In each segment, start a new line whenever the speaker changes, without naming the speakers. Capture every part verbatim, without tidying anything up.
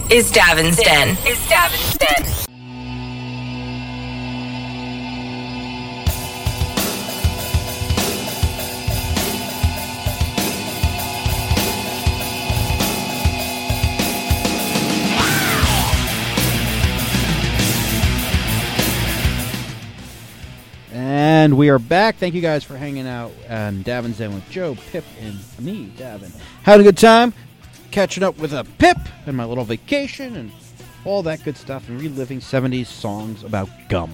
is Davin's Den. Is Davin's Den.
And we are back. Thank you guys for hanging out on Davin's Den with Joe, Pip, and me, Davin. Had a good time catching up with a Pip and my little vacation and all that good stuff and reliving seventies songs about gum.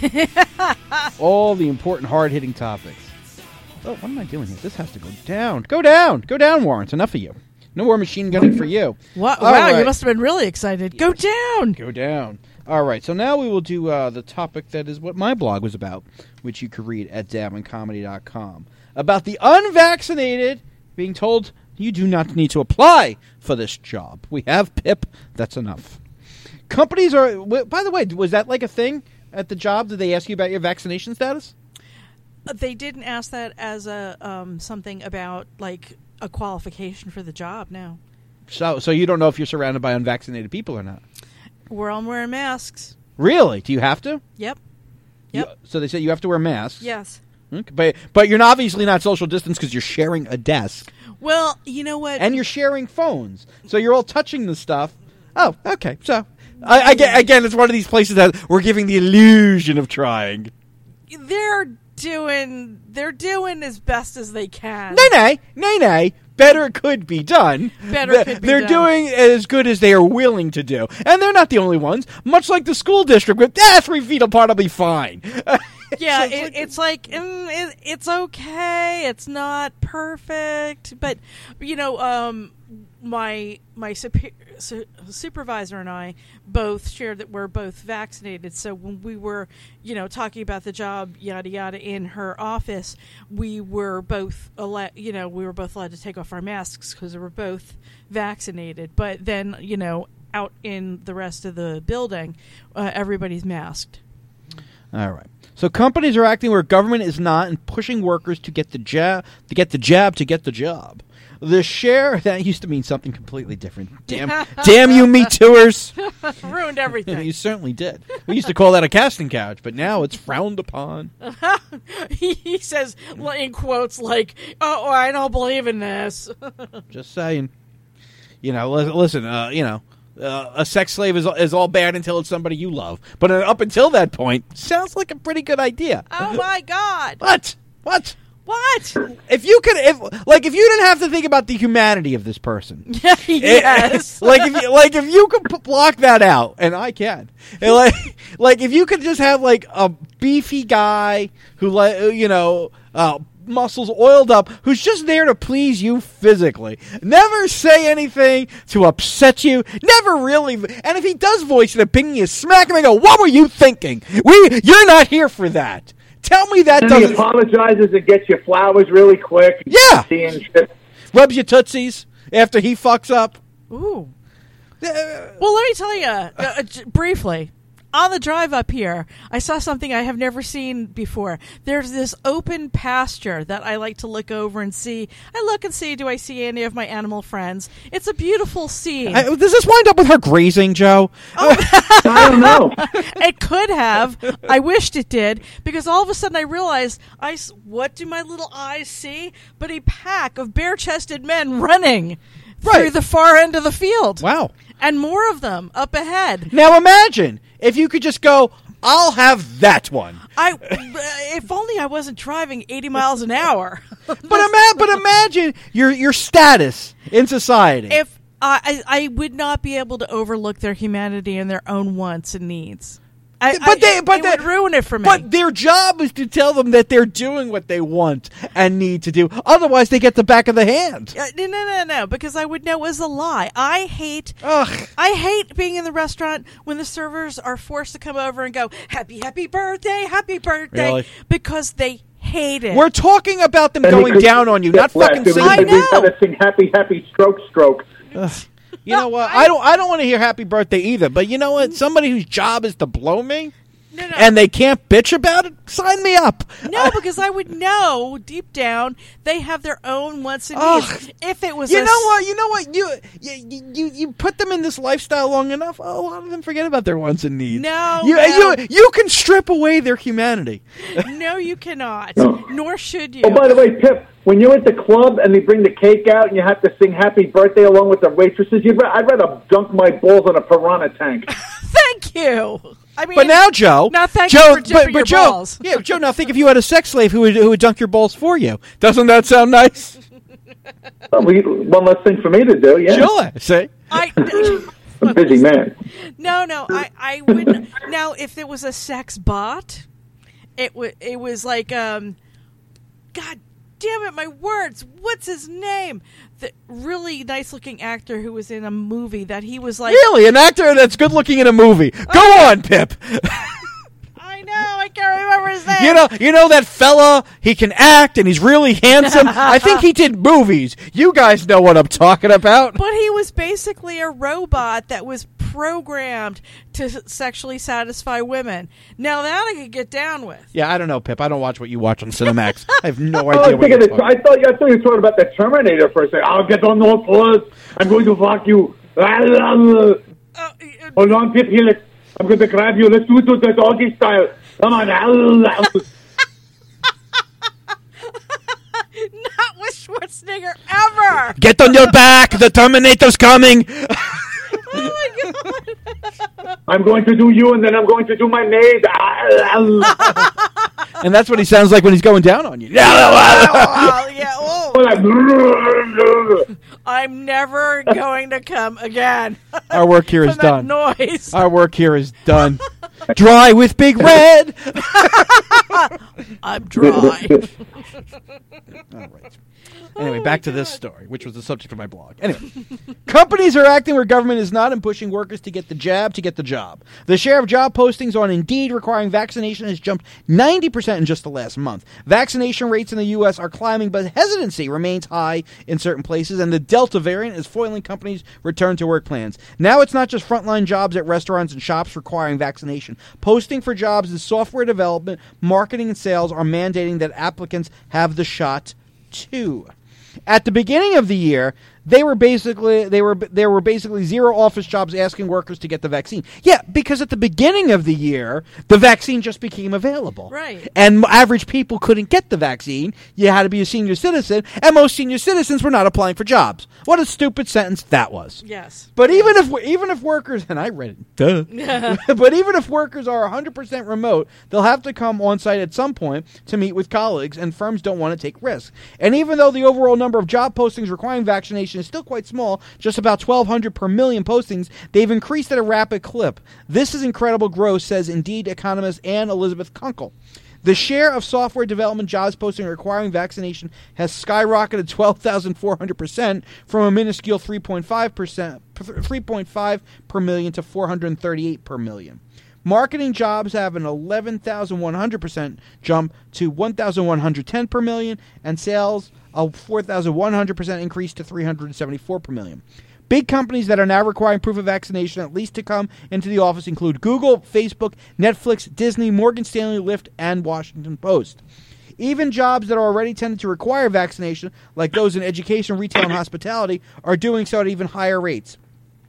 All the important, hard-hitting topics. Oh, what am I doing here? This has to go down. Go down. Go down, Warren. It's enough of you. No more machine gunning for you.
What?
All
Wow,
right.
you must have been really excited. Go down.
Go down. All right, so now we will do uh, the topic that is what my blog was about, which you could read at davin comedy dot com, about the unvaccinated being told you do not need to apply for this job. We have Pip. That's enough. Companies are... w- By the way, was that like a thing at the job? Did they ask you about your vaccination status?
They didn't ask that as a um, something about like a qualification for the job. No,
So, so you don't know if you're surrounded by unvaccinated people or not?
we're all wearing masks.
Really? Do you have to?
Yep.
You-
Yep.
so they say you have to wear masks?
Yes.
Okay, but but you're obviously not social distance because you're sharing a desk.
Well, you know what?
And you're sharing phones, so you're all touching the stuff. Oh, okay. So, I, I get, again, it's one of these places that we're giving the illusion of trying.
they're doing they're doing as best as they can.
Nay, nay, nay, nay. Better could be done.
Better
Th-
could be
They're
done.
doing as good as they are willing to do, and they're not the only ones. Much like the school district, with ah, three feet apart, I'll be fine.
Yeah,
So
it, it's like mm, it, it's okay. It's not perfect, but you know, um, my my super, su- supervisor and I both shared that we're both vaccinated. So when we were, you know, talking about the job, yada yada, in her office, we were both, alle- you know, we were both allowed to take off our masks because we were both vaccinated. But then, you know, out in the rest of the building, uh, everybody's masked.
All right. So companies are acting where government is not and pushing workers to get the jab, to get the jab, to get the job. The share that used to mean something completely different. Damn, damn you, Me Tooers!
Ruined everything.
You certainly did. We used to call that a casting couch, but now it's frowned upon.
he, he says in quotes like, "Oh, I don't believe in this."
Just saying. You know, li- listen. Uh, you know, uh, a sex slave is is all bad until it's somebody you love. But uh, up until that point, sounds like a pretty good idea.
Oh my God!
What? What?
What?
If you could, if like, if you didn't have to think about the humanity of this person,
Yes.
like if you, like if you could p- block that out, and I can, and like, like if you could just have like a beefy guy who, like, you know, uh, muscles oiled up, who's just there to please you physically, never say anything to upset you, never really, and if he does voice an opinion, you smack him and go, "What were you thinking? We, you're not here for that." Tell me that
And
doesn't...
he apologizes and gets you flowers really quick.
Yeah.
Seeing shit.
Rubs your tootsies after he fucks up.
Ooh.
Uh,
Well, let me tell you uh, j- briefly. On the drive up here, I saw something I have never seen before. There's this open pasture that I like to look over and see. I look and see, do I see any of my animal friends? It's a beautiful scene.
I, does this wind up with her grazing, Joe?
I don't know.
It could have. I wished it did, because all of a sudden I realized, I, s- what do my little eyes see? But a pack of bare-chested men running through
Right.
the far end of the field.
Wow.
And more of them up ahead.
Now imagine if you could just go, I'll have that one.
I, if only I wasn't driving eighty miles an hour.
But, ima- but imagine your your status in society.
If I, I, I would not be able to overlook their humanity and their own wants and needs. I,
but
I,
they, but
it
they,
would ruin it for me.
But their job is to tell them that they're doing what they want and need to do. Otherwise, they get the back of the hand.
Uh, no, no, no, no, because I would know it was a lie. I hate,
Ugh.
I hate being in the restaurant when the servers are forced to come over and go, "Happy, happy birthday, happy birthday,"
Really?
because they hate it.
We're talking about them
And
going
could-
down on you, not
Right,
fucking
so we-
singing.
I
we
know.
gotta sing happy, happy, stroke, stroke.
Ugh. You know what? I don't. I don't want to hear "Happy Birthday" either. But you know what? Somebody whose job is to blow me.
No, no.
and they can't bitch about it, sign me up.
No, because I would know deep down they have their own wants and
Ugh.
needs. If it was,
You
a
know
s-
what? You know what? You, you you you put them in this lifestyle long enough, a lot of them forget about their wants and needs.
No,
you
no.
you you can strip away their humanity.
No, you cannot.
No.
Nor should you.
Oh, by the way, Pip, when you're at the club and they bring the cake out and you have to sing happy birthday along with the waitresses, you'd ra- I'd rather dunk my balls in a piranha tank.
Thank you. I mean,
But now, Joe,
Now, thank
Joe,
you for dipping
but, but
your
Joe,
balls.
yeah, Joe. Now think if you had a sex slave who would who would dunk your balls for you. Doesn't that sound nice?
Well, we, one less thing for me to do, yeah.
Sure. See,
I,
I'm a busy man.
no, no, I, I wouldn't. Now, if it was a sex bot, it would. It was like, um, God damn it, my words. What's his name? The really nice-looking actor who was in a movie that he was like.
really, an actor that's good looking in a movie. Go on, Pip.
I know, I can't remember his name.
You know, you know that fella. He can act, and he's really handsome. I think he did movies. You guys know what I'm talking about.
But he was basically a robot that was programmed to sexually satisfy women. Now that I could get down with.
Yeah, I don't know, Pip. I don't watch what you watch on Cinemax. I have no
I was
idea what
thinking
you're
that,
talking
I thought I thought you were talking about the Terminator for a second. I'll get on all fours. I'm going to fuck you. Hold
Uh,
on, Pip. Here, let's, I'm going to grab you. Let's do it the doggy style. Come on.
not with Schwarzenegger ever.
Get on your back. The Terminator's coming.
Oh my god.
I'm going to do you, and then I'm going to do my maid.
And that's what he sounds like when he's going down on you.
Oh, yeah. Oh.
Like,
I'm never going to come again.
Our work here is
From that
done.
noise.
Our work here is done. Dry with Big Red.
I'm dry.
All right. Anyway, back to this story, which was the subject of my blog. Anyway, companies are acting where government is not and pushing workers to get the jab to get the job. The share of job postings on Indeed requiring vaccination has jumped ninety percent in just the last month. Vaccination rates in the U S are climbing, but hesitancy remains high in certain places, and the Delta variant is foiling companies' return-to-work plans. Now it's not just frontline jobs at restaurants and shops requiring vaccination. Posting for jobs in software development, marketing, and sales are mandating that applicants have the shot too. At the beginning of the year, they were basically they were there were basically zero office jobs asking workers to get the vaccine. Yeah, because at the beginning of the year, the vaccine just became available.
Right.
And average people couldn't get the vaccine. You had to be a senior citizen, and most senior citizens were not applying for jobs. What a stupid sentence that was.
Yes.
But even if even if workers, and I read it, duh. But even if workers are one hundred percent remote, they'll have to come on site at some point to meet with colleagues, and firms don't want to take risks. And even though the overall number of job postings requiring vaccination is still quite small, just about twelve hundred per million postings, they've increased at a rapid clip. This is incredible growth, says Indeed economist Ann Elizabeth Kunkel. The share of software development jobs posting requiring vaccination has skyrocketed twelve thousand four hundred percent from a minuscule three point five percent, three point five per million to four hundred thirty-eight per million. Marketing jobs have an eleven thousand one hundred percent jump to one thousand one hundred ten per million, and sales a four thousand one hundred percent increase to three hundred seventy-four per million. Big companies that are now requiring proof of vaccination at least to come into the office include Google, Facebook, Netflix, Disney, Morgan Stanley, Lyft, and Washington Post. Even jobs that are already tended to require vaccination, like those in education, retail, and hospitality, are doing so at even higher rates.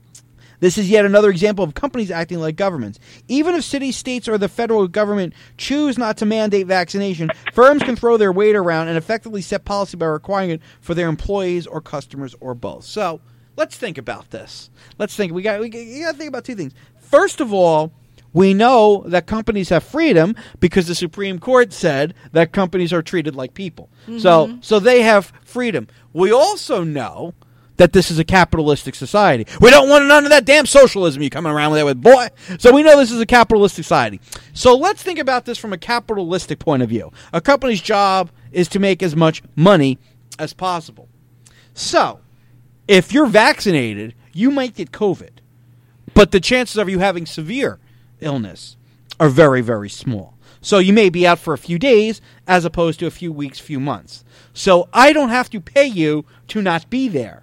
This is yet another example of companies acting like governments. Even if cities, states, or the federal government choose not to mandate vaccination, firms can throw their weight around and effectively set policy by requiring it for their employees or customers or both. So let's think about this. Let's think. We got. We got to think about two things. First of all, we know that companies have freedom because the Supreme Court said that companies are treated like people. Mm-hmm. So, so they have freedom. We also know that this is a capitalistic society. We don't want none of that damn socialism you coming around with, with boy. So we know this is a capitalistic society. So let's think about this from a capitalistic point of view. A company's job is to make as much money as possible. So if you're vaccinated, you might get COVID, but the chances of you having severe illness are very, very small. So you may be out for a few days as opposed to a few weeks, few months. So I don't have to pay you to not be there.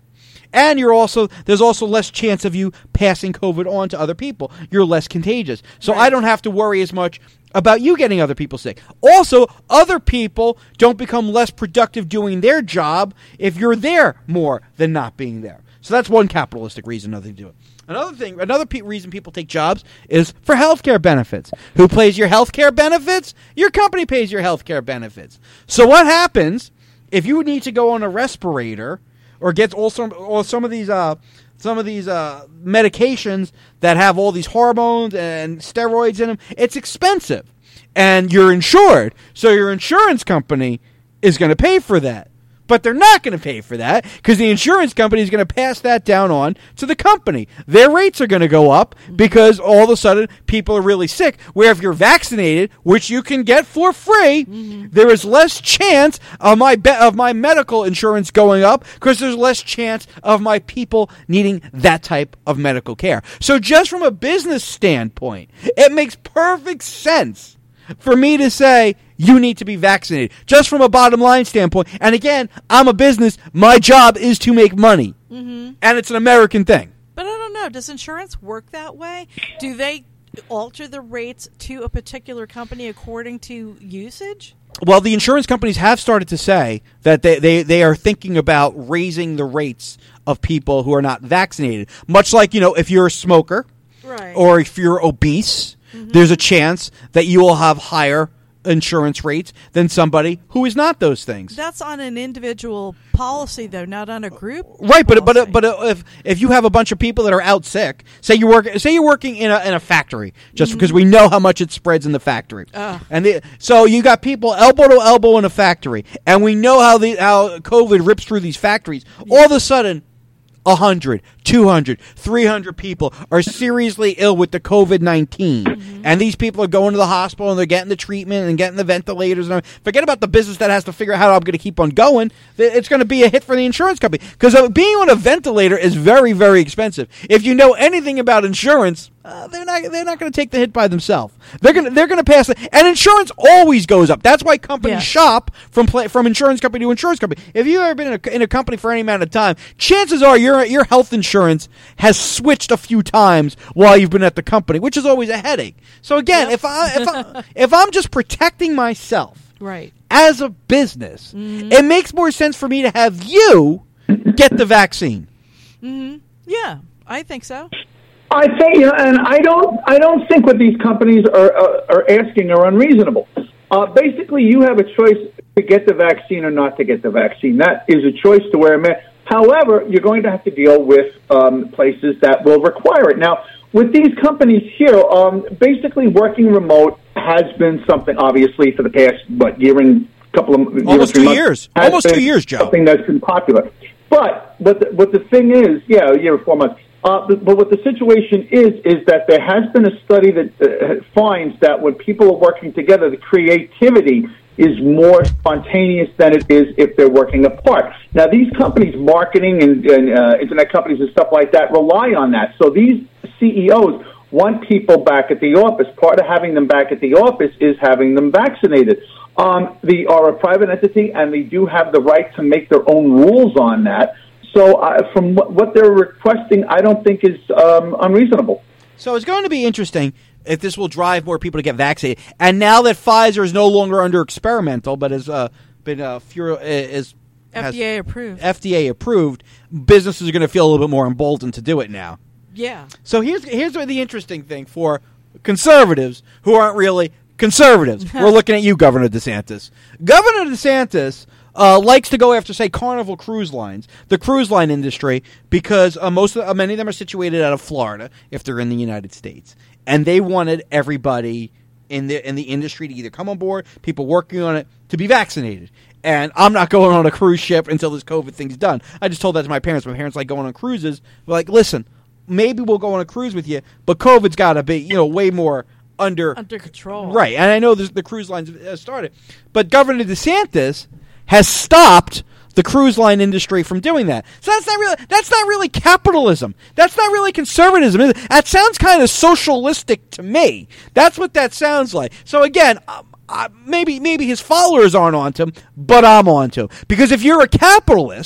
And you're also there's also less chance of you passing COVID on to other people. You're less contagious. So
Right.
I don't have to worry as much about you getting other people sick. Also, other people don't become less productive doing their job if you're there more than not being there. So that's one capitalistic reason other to do it. Another thing, another pe- reason people take jobs is for healthcare benefits. Who pays your healthcare benefits? Your company pays your healthcare benefits. So what happens if you need to go on a respirator or get also or some of these uh, some of these uh, medications that have all these hormones and steroids in them? It's expensive, and you're insured, so your insurance company is going to pay for that. But they're not going to pay for that because the insurance company is going to pass that down on to the company. Their rates are going to go up because all of a sudden people are really sick. Where if you're vaccinated, which you can get for free, mm-hmm. there is less chance of my be- of my medical insurance going up because there's less chance of my people needing that type of medical care. So just from a business standpoint, it makes perfect sense for me to say you need to be vaccinated, just from a bottom line standpoint. And again, I'm a business. My job is to make money. Mm-hmm. And it's an American thing.
But I don't know. Does insurance work that way? Do they alter the rates to a particular company according to usage?
Well, the insurance companies have started to say that they, they, they are thinking about raising the rates of people who are not vaccinated. Much like, you know, if you're a smoker
right.
or if you're obese, mm-hmm. there's a chance that you will have higher insurance rates than somebody who is not those things.
That's on an individual policy, though, not on a group.
Right, but
policy.
but but if if you have a bunch of people that are out sick, say you work, say you're working in a in a factory, just mm-hmm. because we know how much it spreads in the factory,
uh.
and the, so you got people elbow to elbow in a factory, and we know how the how COVID rips through these factories. Yeah. All of a sudden, one hundred, two hundred, three hundred people are seriously ill with the COVID nineteen. Mm-hmm. And these people are going to the hospital and they're getting the treatment and getting the ventilators. And forget about the business that has to figure out how I'm going to keep on going. It's going to be a hit for the insurance company. Because being on a ventilator is very, very expensive. If you know anything about insurance, uh, they're not they're not going to take the hit by themselves. They're going to they're going to pass it. And insurance always goes up. That's why companies yeah. shop from play, from insurance company to insurance company. If you've ever been in a, in a company for any amount of time, chances are your your health insurance has switched a few times while you've been at the company, which is always a headache. So again, yep. if I if I if I'm just protecting myself
right.
as a business,
mm-hmm.
it makes more sense for me to have you get the vaccine.
Mm-hmm. Yeah, I think so.
I think, you know, and I don't, I don't think what these companies are are, are asking are unreasonable. Uh, basically, you have a choice to get the vaccine or not to get the vaccine. That is a choice to wear a mask. However, you're going to have to deal with um, places that will require it. Now, with these companies here, um, basically working remote has been something, obviously, for the past, what, year and couple of
almost two
months,
years, almost two years, Joe.
Something that's been popular. But what the, what the thing is, yeah, a year or four months. Uh, but, but what the situation is, is that there has been a study that uh, finds that when people are working together, the creativity is more spontaneous than it is if they're working apart. Now, these companies, marketing and, and uh, internet companies and stuff like that, rely on that. So these C E Os want people back at the office. Part of having them back at the office is having them vaccinated. Um, they are a private entity, and they do have the right to make their own rules on that. So uh, from what they're requesting, I don't think is um, unreasonable.
So it's going to be interesting if this will drive more people to get vaccinated. And now that Pfizer is no longer under experimental, but has uh, been uh, fur- is
F D A approved.
F D A approved, businesses are going to feel a little bit more emboldened to do it now.
Yeah.
So here's here's the interesting thing for conservatives who aren't really conservatives. We're looking at you, Governor DeSantis. Governor DeSantis uh, likes to go after, say, Carnival Cruise Lines, the cruise line industry, because uh, most of, uh, many of them are situated out of Florida, if they're in the United States, and they wanted everybody in the in the industry to either come on board, people working on it, to be vaccinated. And I'm not going on a cruise ship until this COVID thing's done. I just told that to my parents. My parents like going on cruises. They're like, listen, maybe we'll go on a cruise with you, but COVID's got to be, you know, way more under
under control.
Right, and I know the cruise lines have started. But Governor DeSantis has stopped the cruise line industry from doing that. So that's not really that's not really capitalism. That's not really conservatism. That sounds kind of socialistic to me. That's what that sounds like. So again, um, uh, maybe maybe his followers aren't onto him, but I'm onto him. Because if you're a capitalist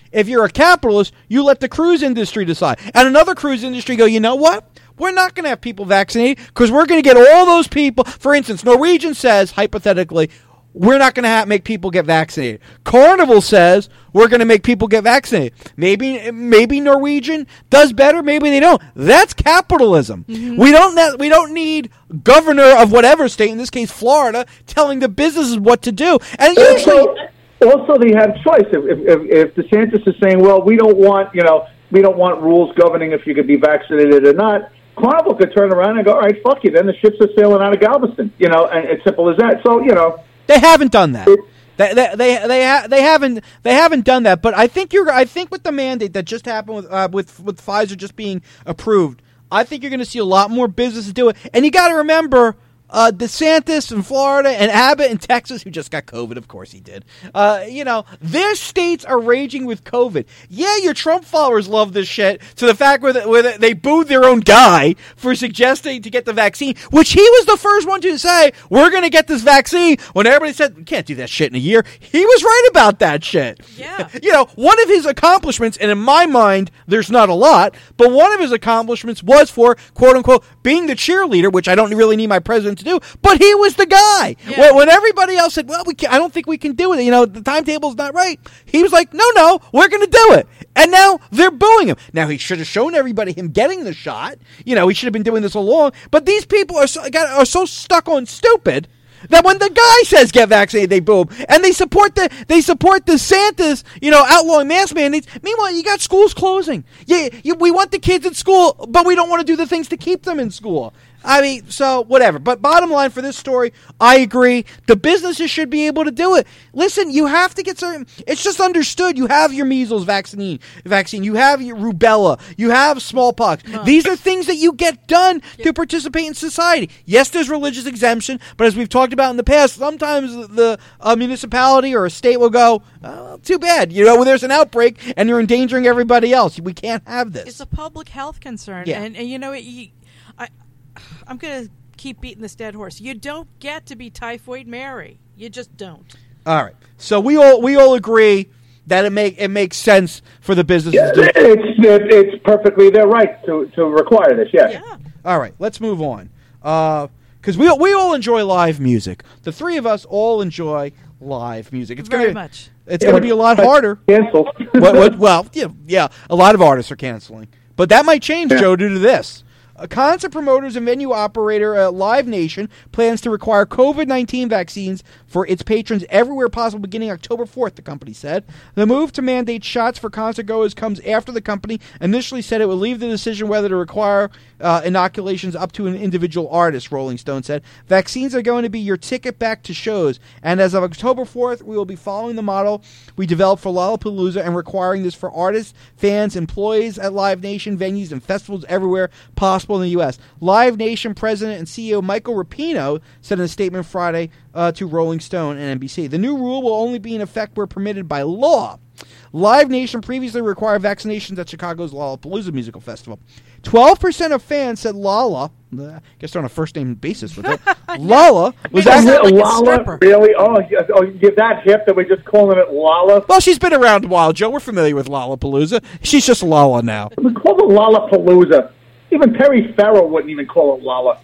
If you're a capitalist, you let the cruise industry decide. And another cruise industry go, you know what? We're not going to have people vaccinated because we're going to get all those people. For instance, Norwegian says, hypothetically, we're not going to have, make people get vaccinated. Carnival says we're going to make people get vaccinated. Maybe maybe Norwegian does better. Maybe they don't. That's capitalism. Mm-hmm. We don't ne- we don't need governor of whatever state, in this case Florida, telling the businesses what to do. And usually,
also, also they have choice. If, if if DeSantis is saying, well, we don't want you know we don't want rules governing if you could be vaccinated or not, Carnival could turn around and go, all right, fuck you. Then the ships are sailing out of Galveston. You know, and it's simple as that. So you know.
They haven't done that. They they they they, ha- they haven't they haven't done that. But I think you're I think with the mandate that just happened with uh, with with Pfizer just being approved, I think you're going to see a lot more businesses do it. And you got to remember, uh, DeSantis in Florida and Abbott in Texas, who just got COVID, of course he did. Uh, you know, their states are raging with COVID. Yeah, your Trump followers love this shit to the fact where, the, where they booed their own guy for suggesting to get the vaccine, which he was the first one to say, we're going to get this vaccine, when everybody said, we can't do that shit in a year. He was right about that shit.
Yeah.
You know, one of his accomplishments, and in my mind, there's not a lot, but one of his accomplishments was for, quote unquote, being the cheerleader, which I don't really need my president to do, but he was the guy. Yeah. When, when everybody else said, well, we can, I don't think we can do it, you know, the timetable's not right, he was like, no, no, we're going to do it. And now they're booing him. Now, he should have shown everybody him getting the shot. You know, he should have been doing this all along. But these people are so, got, are so stuck on stupid that when the guy says get vaccinated, they boo him. And they support the they support DeSantis, you know, outlawing mask mandates. Meanwhile, you got schools closing. Yeah, you, we want the kids at school, but we don't want to do the things to keep them in school. I mean, so whatever. But bottom line for this story, I agree. The businesses should be able to do it. Listen, you have to get certain. It's just understood. You have your measles vaccine, vaccine. You have your rubella. You have smallpox. Huh. These are things that you get done yep. to participate in society. Yes, there's religious exemption, but as we've talked about in the past, sometimes the uh, municipality or a state will go, oh, too bad. You know, when there's an outbreak and you're endangering everybody else, we can't have this.
It's a public health concern,
yeah.
and, and you know, you, I. I'm going to keep beating this dead horse. You don't get to be Typhoid Mary. You just don't.
All right. So we all we all agree that it make it makes sense for the businesses
yeah,
to
it's it's perfectly their right to, to require this. Yes.
Yeah.
All right. Let's move on. Uh, because we we all enjoy live music. The three of us all enjoy live music. It's
very
gonna,
much.
It's yeah, going to be a lot harder.
Cancel.
what, what, well, yeah, yeah. A lot of artists are canceling, but that might change, yeah. Joe, due to this. A concert promoters and venue operator uh, Live Nation plans to require COVID nineteen vaccines for its patrons everywhere possible beginning October fourth, the company said. The move to mandate shots for concertgoers comes after the company initially said it would leave the decision whether to require uh, inoculations up to an individual artist, Rolling Stone said. Vaccines are going to be your ticket back to shows, and as of October fourth, we will be following the model we developed for Lollapalooza and requiring this for artists, fans, employees at Live Nation, venues, and festivals everywhere possible in the U S. Live Nation president and C E O Michael Rapino said in a statement Friday uh, to Rolling Stone and N B C. The new rule will only be in effect where permitted by law. Live Nation previously required vaccinations at Chicago's Lollapalooza musical festival. twelve percent of fans said Lala, I guess they're on a first-name basis with it, Lala was
actually... Like Lala? Really? Oh, oh, you're that hip that we're just calling it Lala?
Well, she's been around a while, Joe. We're familiar with Lollapalooza. She's just Lala now.
We call it Lollapalooza. Even Perry Farrell wouldn't even call it Lala.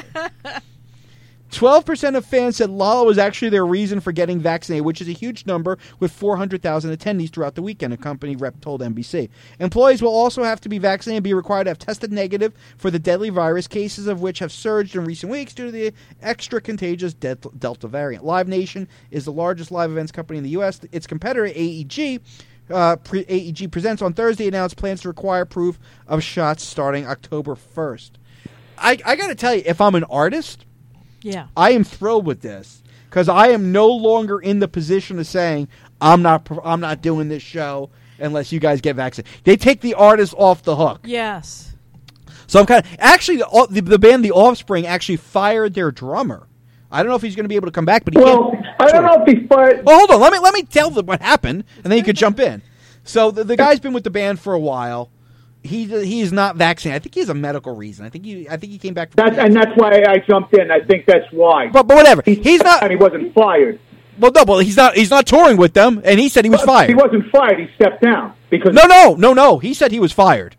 twelve percent of fans said Lala was actually their reason for getting vaccinated, which is a huge number with four hundred thousand attendees throughout the weekend, a company rep told N B C. Employees will also have to be vaccinated and be required to have tested negative for the deadly virus, cases of which have surged in recent weeks due to the extra contagious Delta variant. Live Nation is the largest live events company in the U S. Its competitor, A E G, Uh, pre- A E G Presents on Thursday announced plans to require proof of shots starting October first. I, I got to tell you, if I'm an artist,
yeah,
I am thrilled with this because I am no longer in the position of saying I'm not I'm not doing this show unless you guys get vaccinated. They take the artist off the hook.
Yes.
So I'm kind of actually the, the the band The Offspring actually fired their drummer. I don't know if he's going to be able to come back, but he
well,
can't.
I don't know if he's fired.
Well, hold on. Let me let me tell them what happened, and then you could jump in. So the, the guy's been with the band for a while. He he is not vaccinated. I think he has a medical reason. I think he I think he came back. From
that's, and that's why I jumped in. I think that's why.
But but whatever.
He's,
he's not.
And he wasn't fired.
Well, no, well, he's not. He's not touring with them, and he said he was
But
fired.
He wasn't fired. He stepped down because
No, no, no, no. He said he was fired.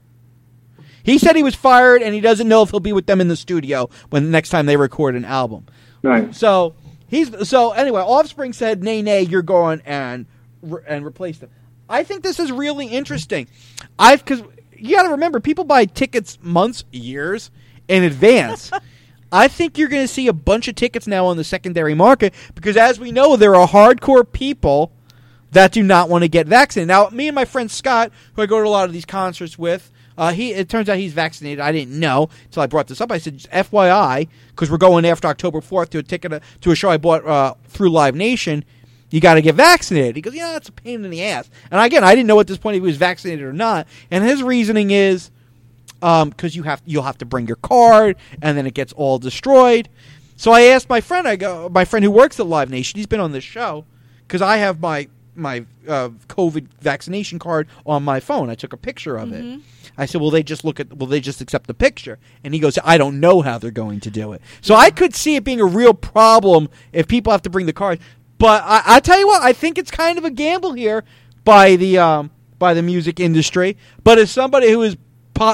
He said he was fired, and he doesn't know if he'll be with them in the studio when next time they record an album.
Right.
So he's so anyway. Offspring said, "Nay, nay, you're going and and replace them." I think this is really interesting. I because you got to remember, people buy tickets months, years in advance. I think you're going to see a bunch of tickets now on the secondary market because, as we know, there are hardcore people that do not want to get vaccinated. Now, me and my friend Scott, who I go to a lot of these concerts with, uh, he it turns out he's vaccinated. I didn't know until I brought this up. I said, F Y I, because we're going after October fourth to a ticket to a show I bought uh, through Live Nation. You got to get vaccinated. He goes, yeah, it's a pain in the ass. And again, I didn't know at this point if he was vaccinated or not. And his reasoning is, because um, you have you'll have to bring your card, and then it gets all destroyed. So I asked my friend, I go, my friend who works at Live Nation, he's been on this show, because I have my my uh, COVID vaccination card on my phone. I took a picture of
Mm-hmm.
it. I said, will they just look at? Will they just accept the picture? And he goes, I don't know how they're going to do it. So I could see it being a real problem if people have to bring the card. But I, I tell you what, I think it's kind of a gamble here by the um, by the music industry. But as somebody who is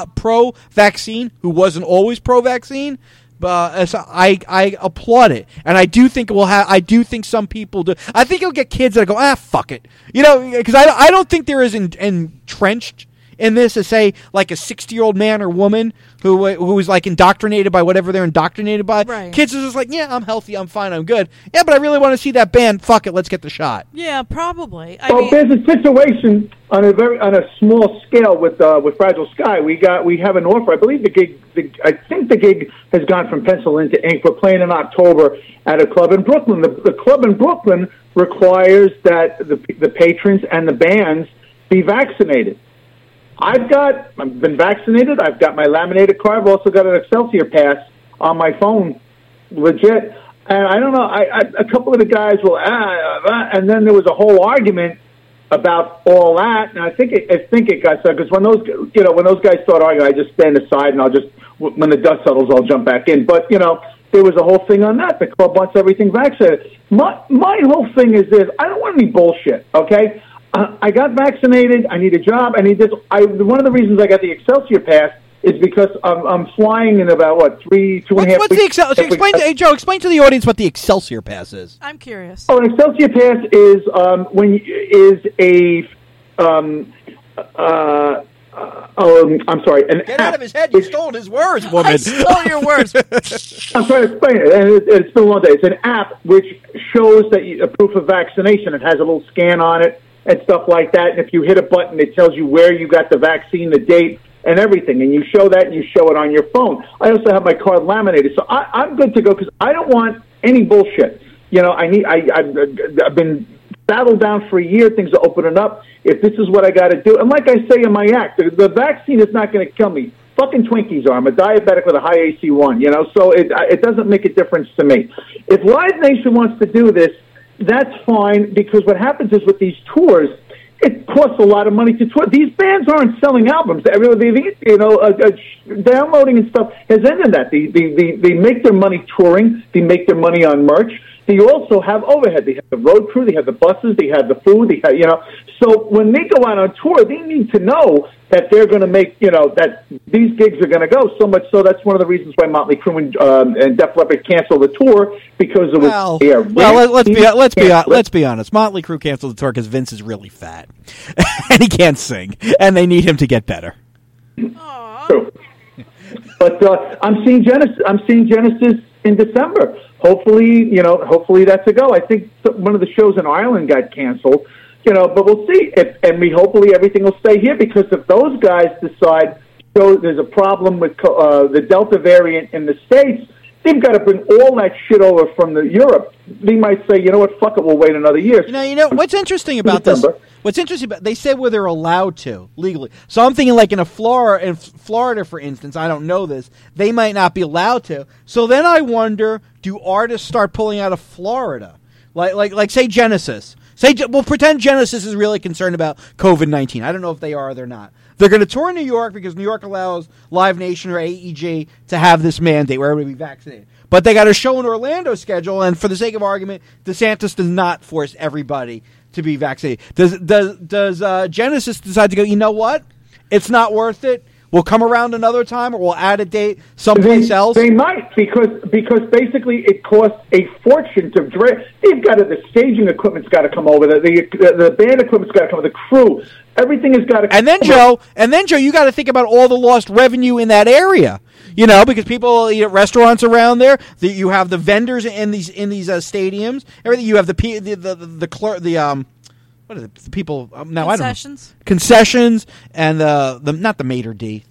pro-vaccine, who wasn't always pro-vaccine, uh, so I I applaud it, and I do think it will have. I do think some people do. I think it'll get kids that go, ah, fuck it, you know, because I I don't think there is en- entrenched in this to say like a sixty-year-old man or woman who who is like indoctrinated by whatever they're indoctrinated by.
Right.
Kids are just like, yeah, I'm healthy, I'm fine, I'm good. Yeah, but I really want to see that band. Fuck it, let's get the shot.
Yeah, probably. I
Well,
mean,
there's a situation on a very on a small scale with uh, with Fragile Sky. We got we have an offer. I believe the gig. The, I think the gig has gone from pencil into ink. We're playing in October at a club in Brooklyn. The, the club in Brooklyn requires that the the patrons and the bands be vaccinated. I've got, I've been vaccinated. I've got my laminated card. I've also got an Excelsior pass on my phone, legit. And I don't know, I, I, a couple of the guys will, ah, ah, and then there was a whole argument about all that. And I think it, I think it got started because when those, you know, when those guys start arguing, I just stand aside and I'll just, when the dust settles, I'll jump back in. But you know, there was a whole thing on that. The club wants everything vaccinated. My my whole thing is this: I don't want any bullshit. Okay. Uh, I got vaccinated. I need a job. I need this. I, one of the reasons I got the Excelsior pass is because I'm, I'm flying in about, what, three, two and a half
What's
weeks.
the Excel- explain to, hey, Joe, explain to the audience what the Excelsior Pass is.
I'm curious.
Oh, an Excelsior pass is um, when you, is a um, uh, uh, um, I'm sorry. An
Get
app
out of his head. You
which-
stole his words, woman.
I stole your words.
I'm trying to explain it, and it, it's been a long day. It's an app which shows that you, a proof of vaccination. It has a little scan on it and stuff like that. And if you hit a button, it tells you where you got the vaccine, the date, and everything. And you show that, and you show it on your phone. I also have my card laminated, so I, I'm good to go because I don't want any bullshit. You know, I need. I, I've, I've been saddled down for a year. Things are opening up. If this is what I got to do, and like I say in my act, the, the vaccine is not going to kill me. Fucking Twinkies are. I'm a diabetic with a high A C one. You know, so it it doesn't make a difference to me. If Live Nation wants to do this, that's fine, because what happens is with these tours, it costs a lot of money to tour. These bands aren't selling albums. Everybody, you know, uh, uh, downloading and stuff has ended that. They, they, they, they make their money touring. They make their money on merch. They also have overhead. They have the road crew. They have the buses. They have the food. They have, you know. So when they go out on tour, they need to know that they're going to make, you know, that these gigs are going to go. So much so that's one of the reasons why Motley Crue and, um, and Def Leppard canceled the tour, because it was
Well,
yeah,
well let, let's be let's be let's be honest. Motley Crue canceled the tour because Vince is really fat and he can't sing, and they need him to get better.
True. But uh, I'm seeing Genesis. I'm seeing Genesis in December. Hopefully, you know, hopefully that's a go. I think one of the shows in Ireland got canceled. You know, but we'll see. If, and we hopefully everything will stay here, because if those guys decide so there's a problem with uh, the Delta variant in the States, they've got to bring all that shit over from the Europe. They might say, you know what, fuck it, we'll wait another year.
You know, you know what's interesting about this? What's interesting about they said where they're allowed to legally. So I'm thinking, like in a Florida, in Florida, for instance, I don't know this. They might not be allowed to. So then I wonder, do artists start pulling out of Florida, like like like say Genesis? Say, we'll pretend Genesis is really concerned about COVID nineteen. I don't know if they are or they're not. They're going to tour New York because New York allows Live Nation or A E G to have this mandate where everybody be vaccinated. But they got a show in Orlando schedule, and for the sake of argument, DeSantis does not force everybody to be vaccinated. Does does does uh, Genesis decide to go, you know what? It's not worth it. We'll come around another time, or we'll add a date someplace
they,
else.
They might, because because basically it costs a fortune to dress. They've got to, the staging equipment's got to come over. The the, the band equipment's got to come over. The crew, everything has got to.
And then Joe, and then Joe, you got to think about all the lost revenue in that area. You know, because people eat at restaurants around there. The, you have the vendors in these in these uh, stadiums. Everything. You have the the the the, the, the, the um. What are the, the people um, now?
Concessions.
I don't know. Concessions and the the not the maitre d.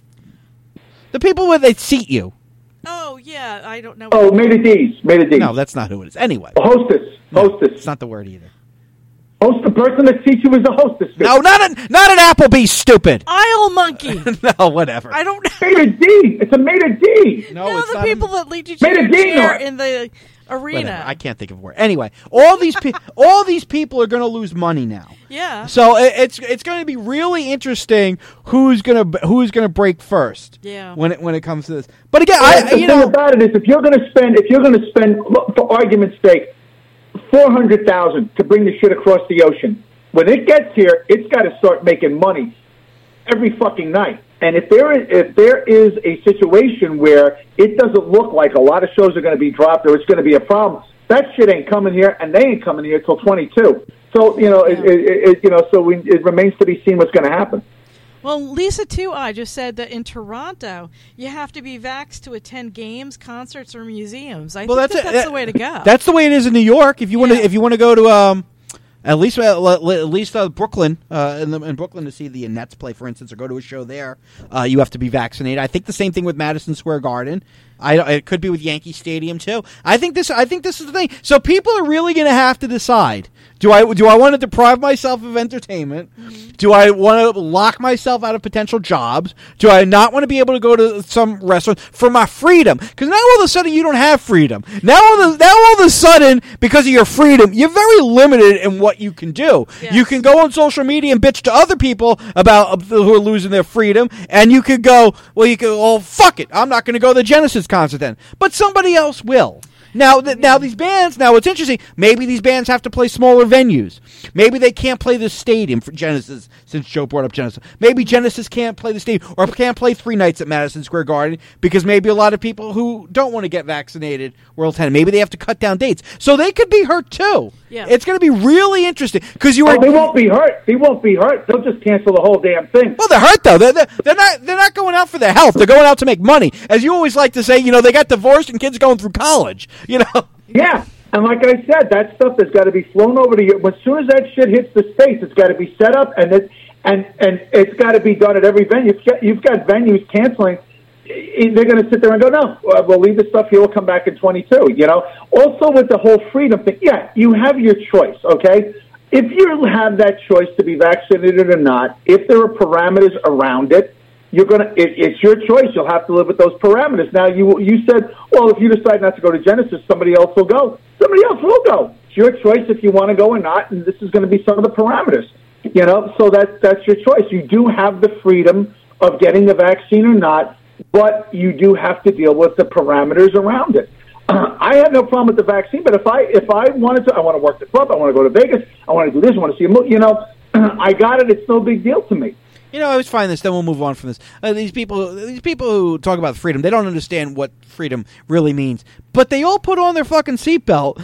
The people where they seat you.
Oh yeah, I don't know.
Oh, maitre d's, maitre d's.
No, that's not who it is. Anyway,
hostess,
no,
hostess.
It's not the word either.
Host, the person that seats you is the hostess.
No, not an not an Applebee's, stupid.
Aisle monkey.
No, whatever.
I don't know.
Maitre d. It's a maitre d.
No,
no,
it's
the
not
people
an,
that lead you to
Maitre
your
d'
chair
no.
in the arena.
Whatever. I can't think of a word. Anyway, all these pe- all these people are going to lose money now.
Yeah.
So it, it's it's going to be really interesting who's going to who's going to break first.
Yeah.
When it when it comes to this, but again,
Well,
I
the
you
thing
know
about it is, if you're going to spend, if you're going to spend, look, for argument's sake, four hundred thousand to bring the shit across the ocean. When it gets here, it's got to start making money every fucking night. And if there is, if there is a situation where it doesn't look like a lot of shows are going to be dropped or it's going to be a problem, that shit ain't coming here, and they ain't coming here till twenty-two. So you know,
Yeah.
it, it, it, you know, so we, it remains to be seen what's going to happen.
Well, Lisa too, I just said that in Toronto, you have to be vaxxed to attend games, concerts, or museums. I
well,
think
that's
that
it.
that's
That-
the way to go.
That's the way it is in New York. If you want to,
Yeah.
if you want to go to um, at least at least uh, Brooklyn, uh, in, the, in Brooklyn to see the Nets play, for instance, or go to a show there, uh, you have to be vaccinated. I think the same thing with Madison Square Garden. I it could be with Yankee Stadium too. I think this. I think this is the thing. So people are really going to have to decide: do I do I want to deprive myself of entertainment? Mm-hmm. Do I want to lock myself out of potential jobs? Do I not want to be able to go to some restaurant for my freedom? Because now all of a sudden you don't have freedom. Now all of, now all of a sudden, because of your freedom, you're very limited in what you can do.
Yes.
You can go on social media and bitch to other people about uh, who are losing their freedom, and you could go, well, you could, oh fuck it, I'm not going to go to the Genesis concert then, but somebody else will. Now, th- now these bands. Now, what's interesting? Maybe these bands have to play smaller venues. Maybe they can't play the stadium for Genesis. Since Joe brought up Genesis, maybe Genesis can't play the stadium or can't play three nights at Madison Square Garden because maybe a lot of people who don't want to get vaccinated will attend. Maybe they have to cut down dates, so they could be hurt too.
Yeah.
It's going to be really interesting because you were.
Oh, they won't be hurt. They won't be hurt. They'll just cancel the whole damn thing.
Well, they're hurt though. They're, they're, they're not. They're not going out for their health. They're going out to make money. As you always like to say, you know, they got divorced and kids going through college. You know.
Yeah, and like I said, that stuff has got to be flown over to you. As soon as that shit hits the States, it's got to be set up, and it and and it's got to be done at every venue. You've got, you've got venues canceling. They're going to sit there and go, no, we'll leave the stuff here. We'll come back in twenty-two. You know. Also, with the whole freedom thing, yeah, you have your choice. Okay, if you have that choice to be vaccinated or not, if there are parameters around it. You're gonna. It, it's your choice. You'll have to live with those parameters. Now, you you said, well, if you decide not to go to Genesis, somebody else will go. Somebody else will go. It's your choice if you want to go or not. And this is going to be some of the parameters. You know, so that that's your choice. You do have the freedom of getting the vaccine or not, but you do have to deal with the parameters around it. Uh, I have no problem with the vaccine, but if I if I wanted to, I want to work the club. I want to go to Vegas. I want to do this. I want to see a movie. You know, I got it. It's no big deal to me.
You know, I always find this. Then we'll move on from this. Uh, these people, these people who talk about freedom, they don't understand what freedom really means. But they all put on their fucking seatbelt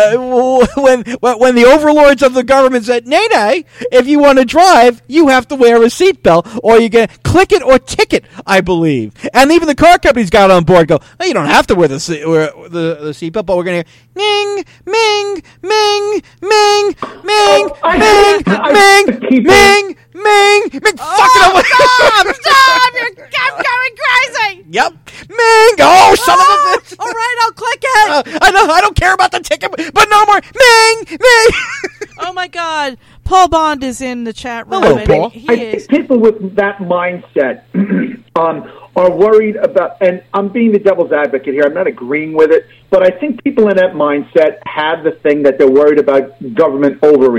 when when when the overlords of the government said, "Nay, nay, if you want to drive, you have to wear a seatbelt, or you get click it or ticket." I believe, and even the car companies got on board. Go, oh, you don't have to wear the se- wear the, the seatbelt, but we're going to hear ming, ming, ming, ming, ming,
Oh, I-
ming,
I-
ming,
keep
ming, ming, ming. Fucking
Oh,
away.
stop! Stop! You're, I'm going crazy.
Yep. Ming. Oh, son
Oh,
of a bitch.
all right, I'll click it.
Uh, I don't. I don't care about the ticket, but no more. Ming. Ming.
Oh my God, Paul Bond is in the chat room.
Hello,
and
Paul.
He
I
is.
think people with that mindset um, are worried about, and I'm being the devil's advocate here. I'm not agreeing with it, but I think people in that mindset have the thing that they're worried about government overreach.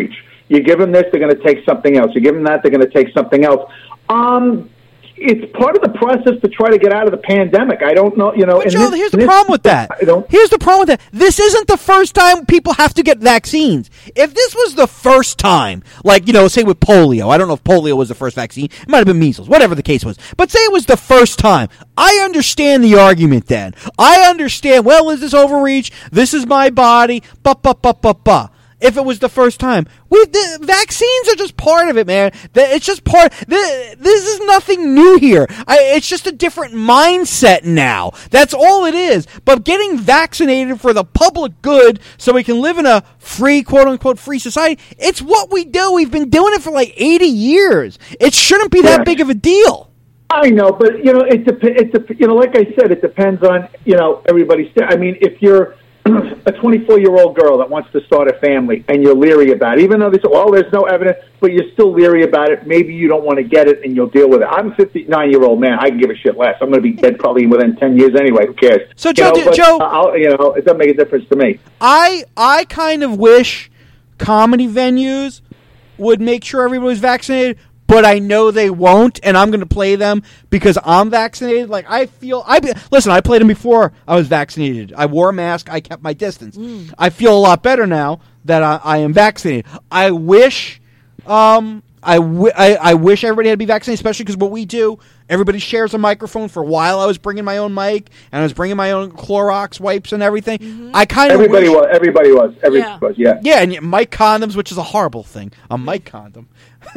You give them this, they're going to take something else. You give them that, they're going to take something else. Um, it's part of the process to try to get out of the pandemic. I don't know, you know.
But Joe,
this,
here's the
this,
problem with that.
I don't,
here's the problem with that. This isn't the first time people have to get vaccines. If this was the first time, like, you know, say with polio, I don't know if polio was the first vaccine. It might have been measles, whatever the case was. But say it was the first time. I understand the argument then. I understand, well, is this overreach? This is my body. Ba, ba, ba, ba, ba. If it was the first time, we the vaccines are just part of it, man. It's just part. The, this is nothing new here. I, it's just a different mindset now. That's all it is. But getting vaccinated for the public good, so we can live in a free, quote unquote, free society. It's what we do. We've been doing it for like eighty years. It shouldn't be that
yeah.
big of a deal.
I know, but you know, it depends. It dep- you know, like I said, it depends on you know everybody's. I mean, if you're a twenty-four-year-old girl that wants to start a family and you're leery about it, even though they say, well, there's no evidence, but you're still leery about it, maybe you don't want to get it and you'll deal with it. I'm a fifty-nine-year-old man. I can give a shit less. I'm going to be dead probably within ten years anyway. Who cares?
So, Joe,
you know,
do, Joe,
I'll, you know, it doesn't make a difference to me.
I I kind of wish comedy venues would make sure everybody's vaccinated, but I know they won't, and I'm going to play them because I'm vaccinated. Like, I feel... I Listen, I played them before I was vaccinated. I wore a mask. I kept my distance. Mm. I feel a lot better now that I, I am vaccinated. I wish... Um, I, w- I, I wish everybody had to be vaccinated, especially because what we do, everybody shares a microphone. For a while, I was bringing my own mic, and I was bringing my own Clorox wipes and everything. Mm-hmm. I kind of
Everybody
wish,
was. Everybody was. Everybody
yeah.
was, yeah.
Yeah, and mic condoms, which is a horrible thing. A mic condom.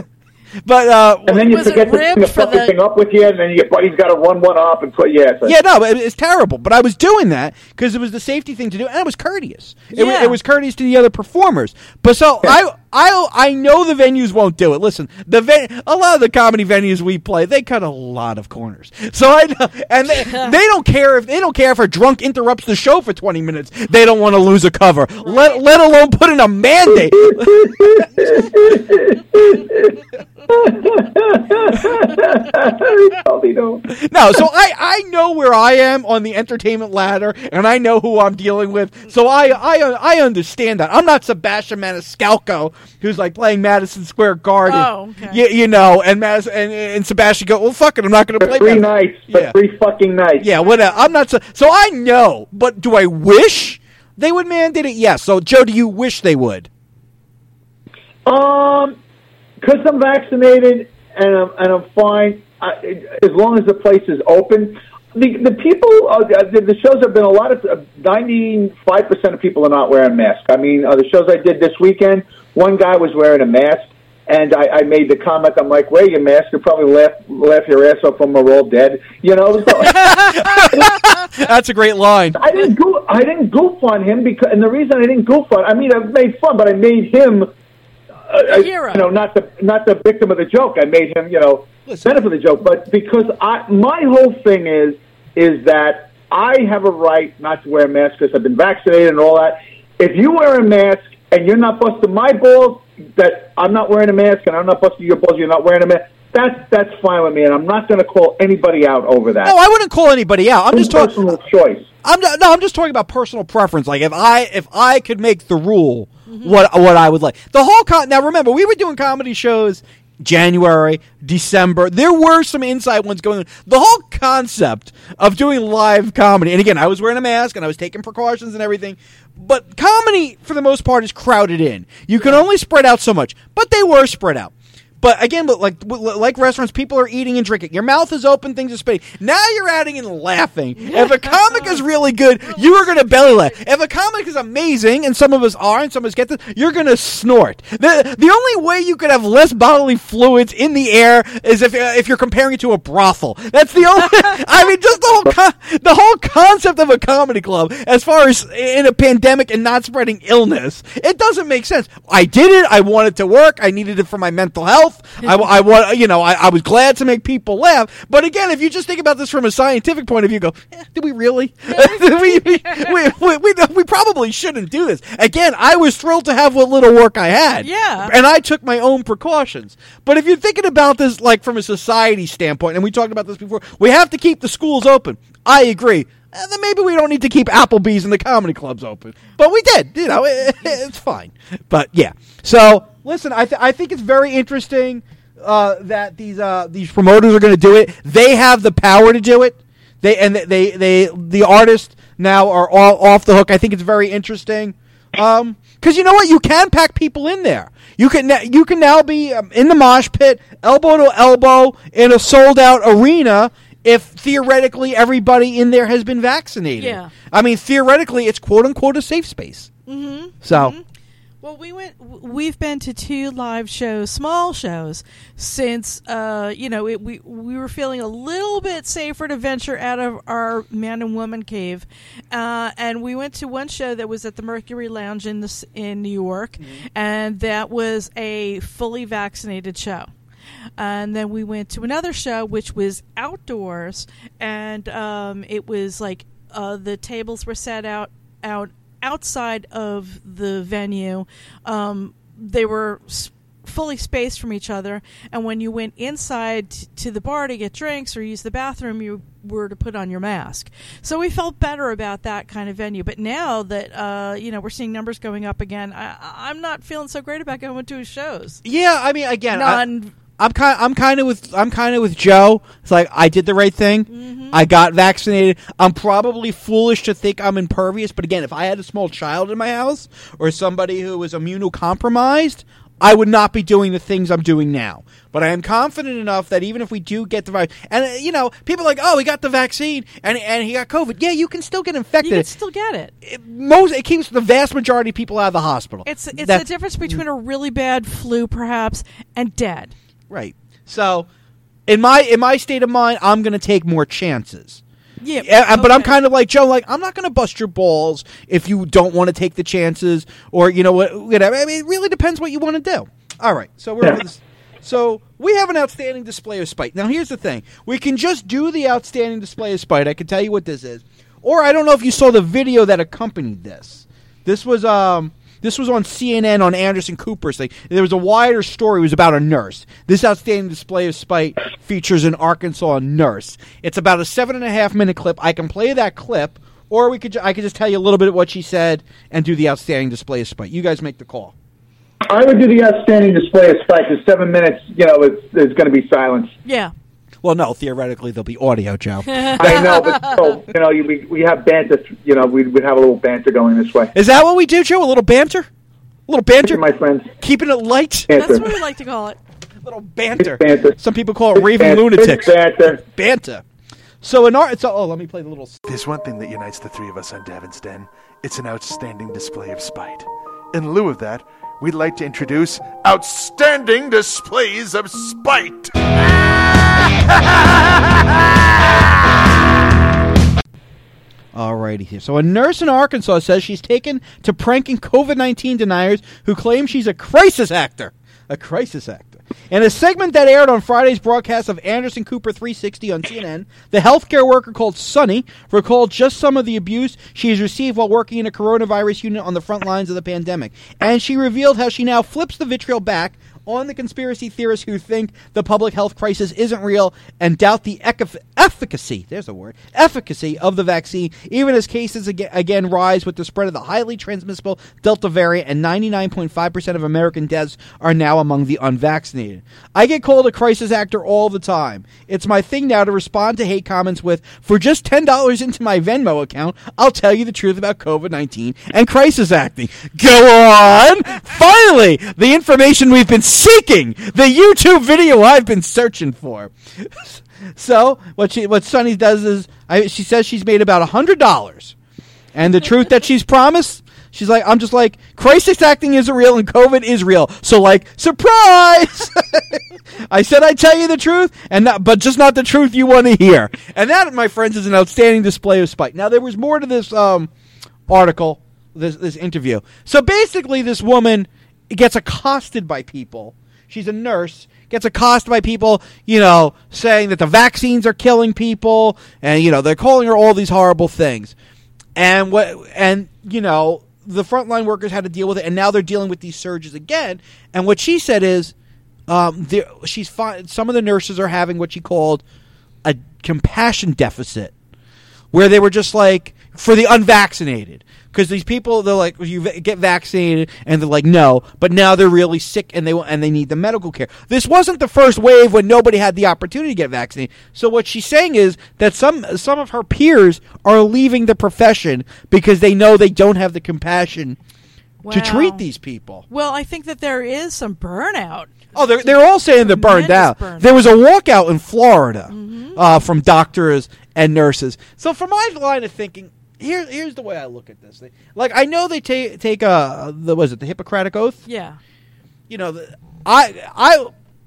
But uh,
and then you
was
forget
it
to bring the fucking
the...
thing up with you, and then your buddy's got to run one up and put yeah. So.
Yeah, no, it, it's terrible. But I was doing that because it was the safety thing to do, and it was courteous. It,
yeah.
it was courteous to the other performers. But so
Yeah.
I, I, I know the venues won't do it. Listen, the ven- a lot of the comedy venues we play, they cut a lot of corners. So I know, and they, they don't care if they don't care if a drunk interrupts the show for twenty minutes. They don't want to lose a cover. Right. Let let alone put in a mandate.
Probably don't.
No, so I, I know where I am on the entertainment ladder, and I know who I'm dealing with. So I I I understand that. I'm not Sebastian Maniscalco, who's like playing Madison Square Garden.
Oh, okay.
You, you know, and Madis- and, and Sebastian go, well, fuck it, I'm not going to play.
For three
Madison.
nights, for
Yeah.
three fucking nights.
Yeah, whatever. I'm not so. So I know, but do I wish they would mandate it? Yes. So Joe, do you wish they would?
Um, because I'm vaccinated and I'm and I'm fine. I, as long as the place is open. The the people, uh, the, the shows have been a lot of ninety-five percent of people are not wearing masks. I mean, uh, the shows I did this weekend, one guy was wearing a mask, and I, I made the comment, I'm like, wear your mask, you'll probably laugh laugh your ass off when we're all dead. You know, so,
that's a great line.
I didn't goof, I didn't goof on him because, and the reason I didn't goof on, I mean, I made fun, but I made him, uh,
hero.
you know, not the not the victim of the joke. I made him, you know, benefit of the joke. But because I, my whole thing is is that I have a right not to wear a mask because I've been vaccinated and all that. If you wear a mask and you're not busting my balls, that I'm not wearing a mask, and I'm not busting your balls, you're not wearing a mask. That's that's fine with me, and I'm not going to call anybody out over that.
No, I wouldn't call anybody out. I'm just talking
personal choice.
I'm not, no, I'm just talking about personal preference. Like if I if I could make the rule, mm-hmm. what what I would like. The whole con- now remember we were doing comedy shows January, December. There were some inside ones going on. The whole concept of doing live comedy, and again, I was wearing a mask and I was taking precautions and everything, but comedy, for the most part, is crowded in. You can only spread out so much, but they were spread out. But again, but like like restaurants, people are eating and drinking. Your mouth is open, things are spitting. Now you're adding in laughing. If a comic is really good, you are going to belly laugh. If a comic is amazing, and some of us are, and some of us get this, you're going to snort. The the only way you could have less bodily fluids in the air is if uh, if you're comparing it to a brothel. That's the only. I mean, just the whole con- the whole concept of a comedy club, as far as in a pandemic and not spreading illness, it doesn't make sense. I did it. I wanted to work. I needed it for my mental health. I, I want, you know, I, I was glad to make people laugh. But again, if you just think about this from a scientific point of view, go, eh, did we really? we, we, we, we, we probably shouldn't do this. Again, I was thrilled to have what little work I had.
Yeah.
And I took my own precautions. But if you're thinking about this, like, from a society standpoint, and we talked about this before, we have to keep the schools open. I agree. And then maybe we don't need to keep Applebee's and the comedy clubs open. But we did. You know, it, it's fine. But, yeah. So, listen, I th- I think it's very interesting uh, that these uh, these promoters are going to do it. They have the power to do it. They and they, they they the artists now are all off the hook. I think it's very interesting. Um, because you know what, you can pack people in there. You can you can now be um, in the mosh pit, elbow to elbow, in a sold out arena. If theoretically everybody in there has been vaccinated,
Yeah.
I mean theoretically it's quote unquote a safe space.
Mm-hmm.
So,
Mm-hmm. Well, we went. We've been to two live shows, small shows, since uh, you know it, we we were feeling a little bit safer to venture out of our man and woman cave, uh, and we went to one show that was at the Mercury Lounge in this in New York, mm-hmm. and that was a fully vaccinated show. And then we went to another show which was outdoors, and um, it was like uh, the tables were set out out. outside of the venue. Um, they were s- fully spaced from each other, and when you went inside t- to the bar to get drinks or use the bathroom, you were to put on your mask. So we felt better about that kind of venue. But now that uh, you know we're seeing numbers going up again, I- I'm not feeling so great about going to shows.
yeah, I mean, again,
Non-
I, I'm kind, I'm kind of with, I'm kind of with Joe. It's like I did the right thing.
Mm-hmm.
I got vaccinated. I'm probably foolish to think I'm impervious, but again, if I had a small child in my house or somebody who was immunocompromised, I would not be doing the things I'm doing now. But I am confident enough that even if we do get the vaccine, and uh, you know, people are like, oh, he got the vaccine and and he got COVID. Yeah, you can still get infected.
You can still get it.
It, most it keeps the vast majority of people out of the hospital.
It's it's
That's-
the difference between a really bad flu, perhaps, and dead.
Right. So, in my in my state of mind, I'm going to take more chances.
Yeah,
Yeah, but I'm
okay.
kind of like Joe. Like, I'm not going to bust your balls if you don't want to take the chances, or you know what? Whatever. I mean, it really depends what you want to do. All right. So we're
Yeah.
over this. So we have an outstanding display of spite. Now, here's the thing: we can just do the outstanding display of spite. I can tell you what this is, or I don't know if you saw the video that accompanied this. This was um. This was on C N N on Anderson Cooper's thing. There was a wider story. It was about a nurse. This outstanding display of spite features an Arkansas nurse. It's about a seven and a half minute clip. I can play that clip, or we could. Ju- I could just tell you a little bit of what she said and do the outstanding display of spite. You guys make the call.
I would do the outstanding display of spite because seven minutes, you know, it's, it's going to be silence.
Yeah.
Well, no, theoretically there'll be audio, Joe.
I know, but still, you know, we we have banter. You know, we would have a little banter going this way.
Is that what we do, Joe? A little banter? A little banter?
My friends,
Keeping it light?
That's
banter.
what we like to call it.
A little banter.
It's banter.
Some people call it
It's
raving
banter.
lunatics.
It's banter.
Banter. So an art. So, oh, let me play the little.
There's one thing that unites the three of us on Davin's Den. It's an outstanding display of spite. In lieu of that, we'd like to introduce Outstanding Displays of Spite.
Alrighty here. So a nurse in Arkansas says she's taken to pranking COVID nineteen deniers who claim she's a crisis actor. A crisis actor. In a segment that aired on Friday's broadcast of Anderson Cooper three sixty on C N N, the healthcare worker called Sunny recalled just some of the abuse she has received while working in a coronavirus unit on the front lines of the pandemic. And she revealed how she now flips the vitriol back on the conspiracy theorists who think the public health crisis isn't real and doubt the ec- efficacy, there's a word, efficacy of the vaccine, even as cases ag- again rise with the spread of the highly transmissible Delta variant, and ninety-nine point five percent of American deaths are now among the unvaccinated. I get called a crisis actor all the time. It's my thing now to respond to hate comments with, for just ten dollars into my Venmo account, I'll tell you the truth about COVID nineteen and crisis acting. Go on! Finally, the information we've been seeking, the YouTube video I've been searching for. So what she, what Sunny does is, I, she says she's made about a hundred dollars, and the truth that she's promised, she's like, I'm just like, crisis acting isn't real and COVID is real. So like, surprise! I said I'd tell you the truth, and not, but just not the truth you want to hear. And that, my friends, is an outstanding display of spite. Now there was more to this um, article, this this interview. So basically, this woman gets accosted by people. She's a nurse, gets accosted by people, you know, saying that the vaccines are killing people, and, you know, they're calling her all these horrible things. And, what, and you know, the frontline workers had to deal with it, and now they're dealing with these surges again. And what she said is, um, she's fi- some of the nurses are having what she called a compassion deficit, where they were just like, for the unvaccinated. Because these people, they're like, you get vaccinated, and they're like, no. But now they're really sick, and they and they need the medical care. This wasn't the first wave when nobody had the opportunity to get vaccinated. So what she's saying is that some some of her peers are leaving the profession because they know they don't have the compassion
Wow.
to treat these people.
Well, I think that there is some burnout.
Oh, they're they're all saying they're burned
Tremendous
out.
burnout.
There was a walkout in Florida
Mm-hmm.
uh, from doctors and nurses. So from my line of thinking, here here's the way I look at this thing. Like, I know they take take uh the was it the Hippocratic Oath?
Yeah.
You know, the, I I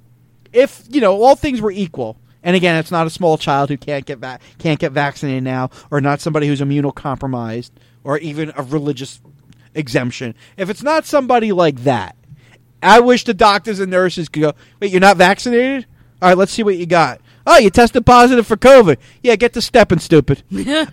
if you know all things were equal. And again, it's not a small child who can't get va- can't get vaccinated now, or not somebody who's immunocompromised, or even a religious exemption. If it's not somebody like that, I wish the doctors and nurses could go, wait, you're not vaccinated? All right, let's see what you got. Oh, you tested positive for COVID. Yeah, get to stepping, stupid. I, you know,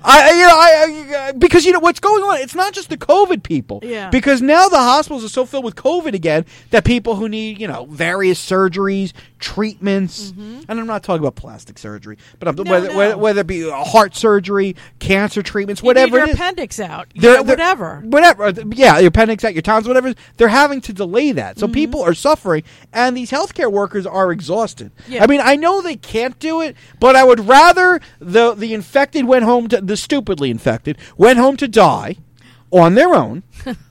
I, I, because you know what's going on. It's not just the COVID people.
Yeah.
Because now the hospitals are so filled with COVID again that people who need, you know, various surgeries, treatments,
Mm-hmm.
and I'm not talking about plastic surgery, but I'm,
No,
whether,
no.
whether whether it be heart surgery, cancer treatments,
You
whatever
need your
it is.
appendix out. You
They're-
know,
they're-
whatever.
Whatever. Yeah, your appendix out, your tonsils, whatever. They're having to delay that.
Mm-hmm.
So people are suffering, and these healthcare workers are exhausted.
Yeah.
I mean, I know they can't do it, but I would rather the the infected went home to, the stupidly infected, went home to die on their own,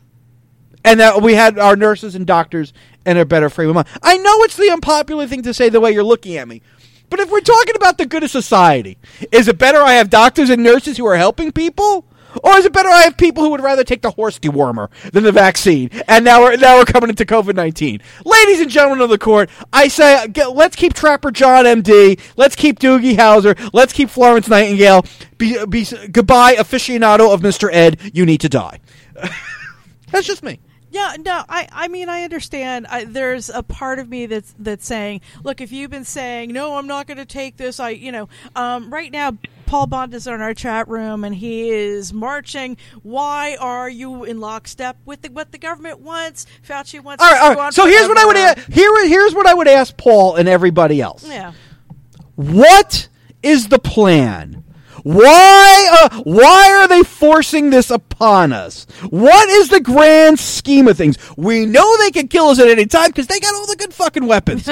and that we had our nurses and doctors in a better frame of mind. I know it's the unpopular thing to say the way you're looking at me. But if we're talking about the good of society, is it better I have doctors and nurses who are helping people? Or is it better I have people who would rather take the horse dewormer than the vaccine? And now we're now we're coming into COVID nineteen. Ladies and gentlemen of the court, I say get, let's keep Trapper John M D. Let's keep Doogie Howser. Let's keep Florence Nightingale. Be, be, goodbye, aficionado of Mister Ed. You need to die. That's just me.
Yeah, no, I, I mean, I understand. I, there's a part of me that's that's saying, look, if you've been saying, no, I'm not going to take this, I, you know, um, right now, Paul Bond is in our chat room and he is marching. Why are you in lockstep with the, what the government wants? Fauci wants.
All right,
to
all
go
right.
on
So here's what I would
forever.
ask. Here, here's what I would ask Paul and everybody else.
Yeah.
What is the plan? Why uh, why are they forcing this upon us? What is the grand scheme of things? We know they can kill us at any time because they got all the good fucking weapons. or,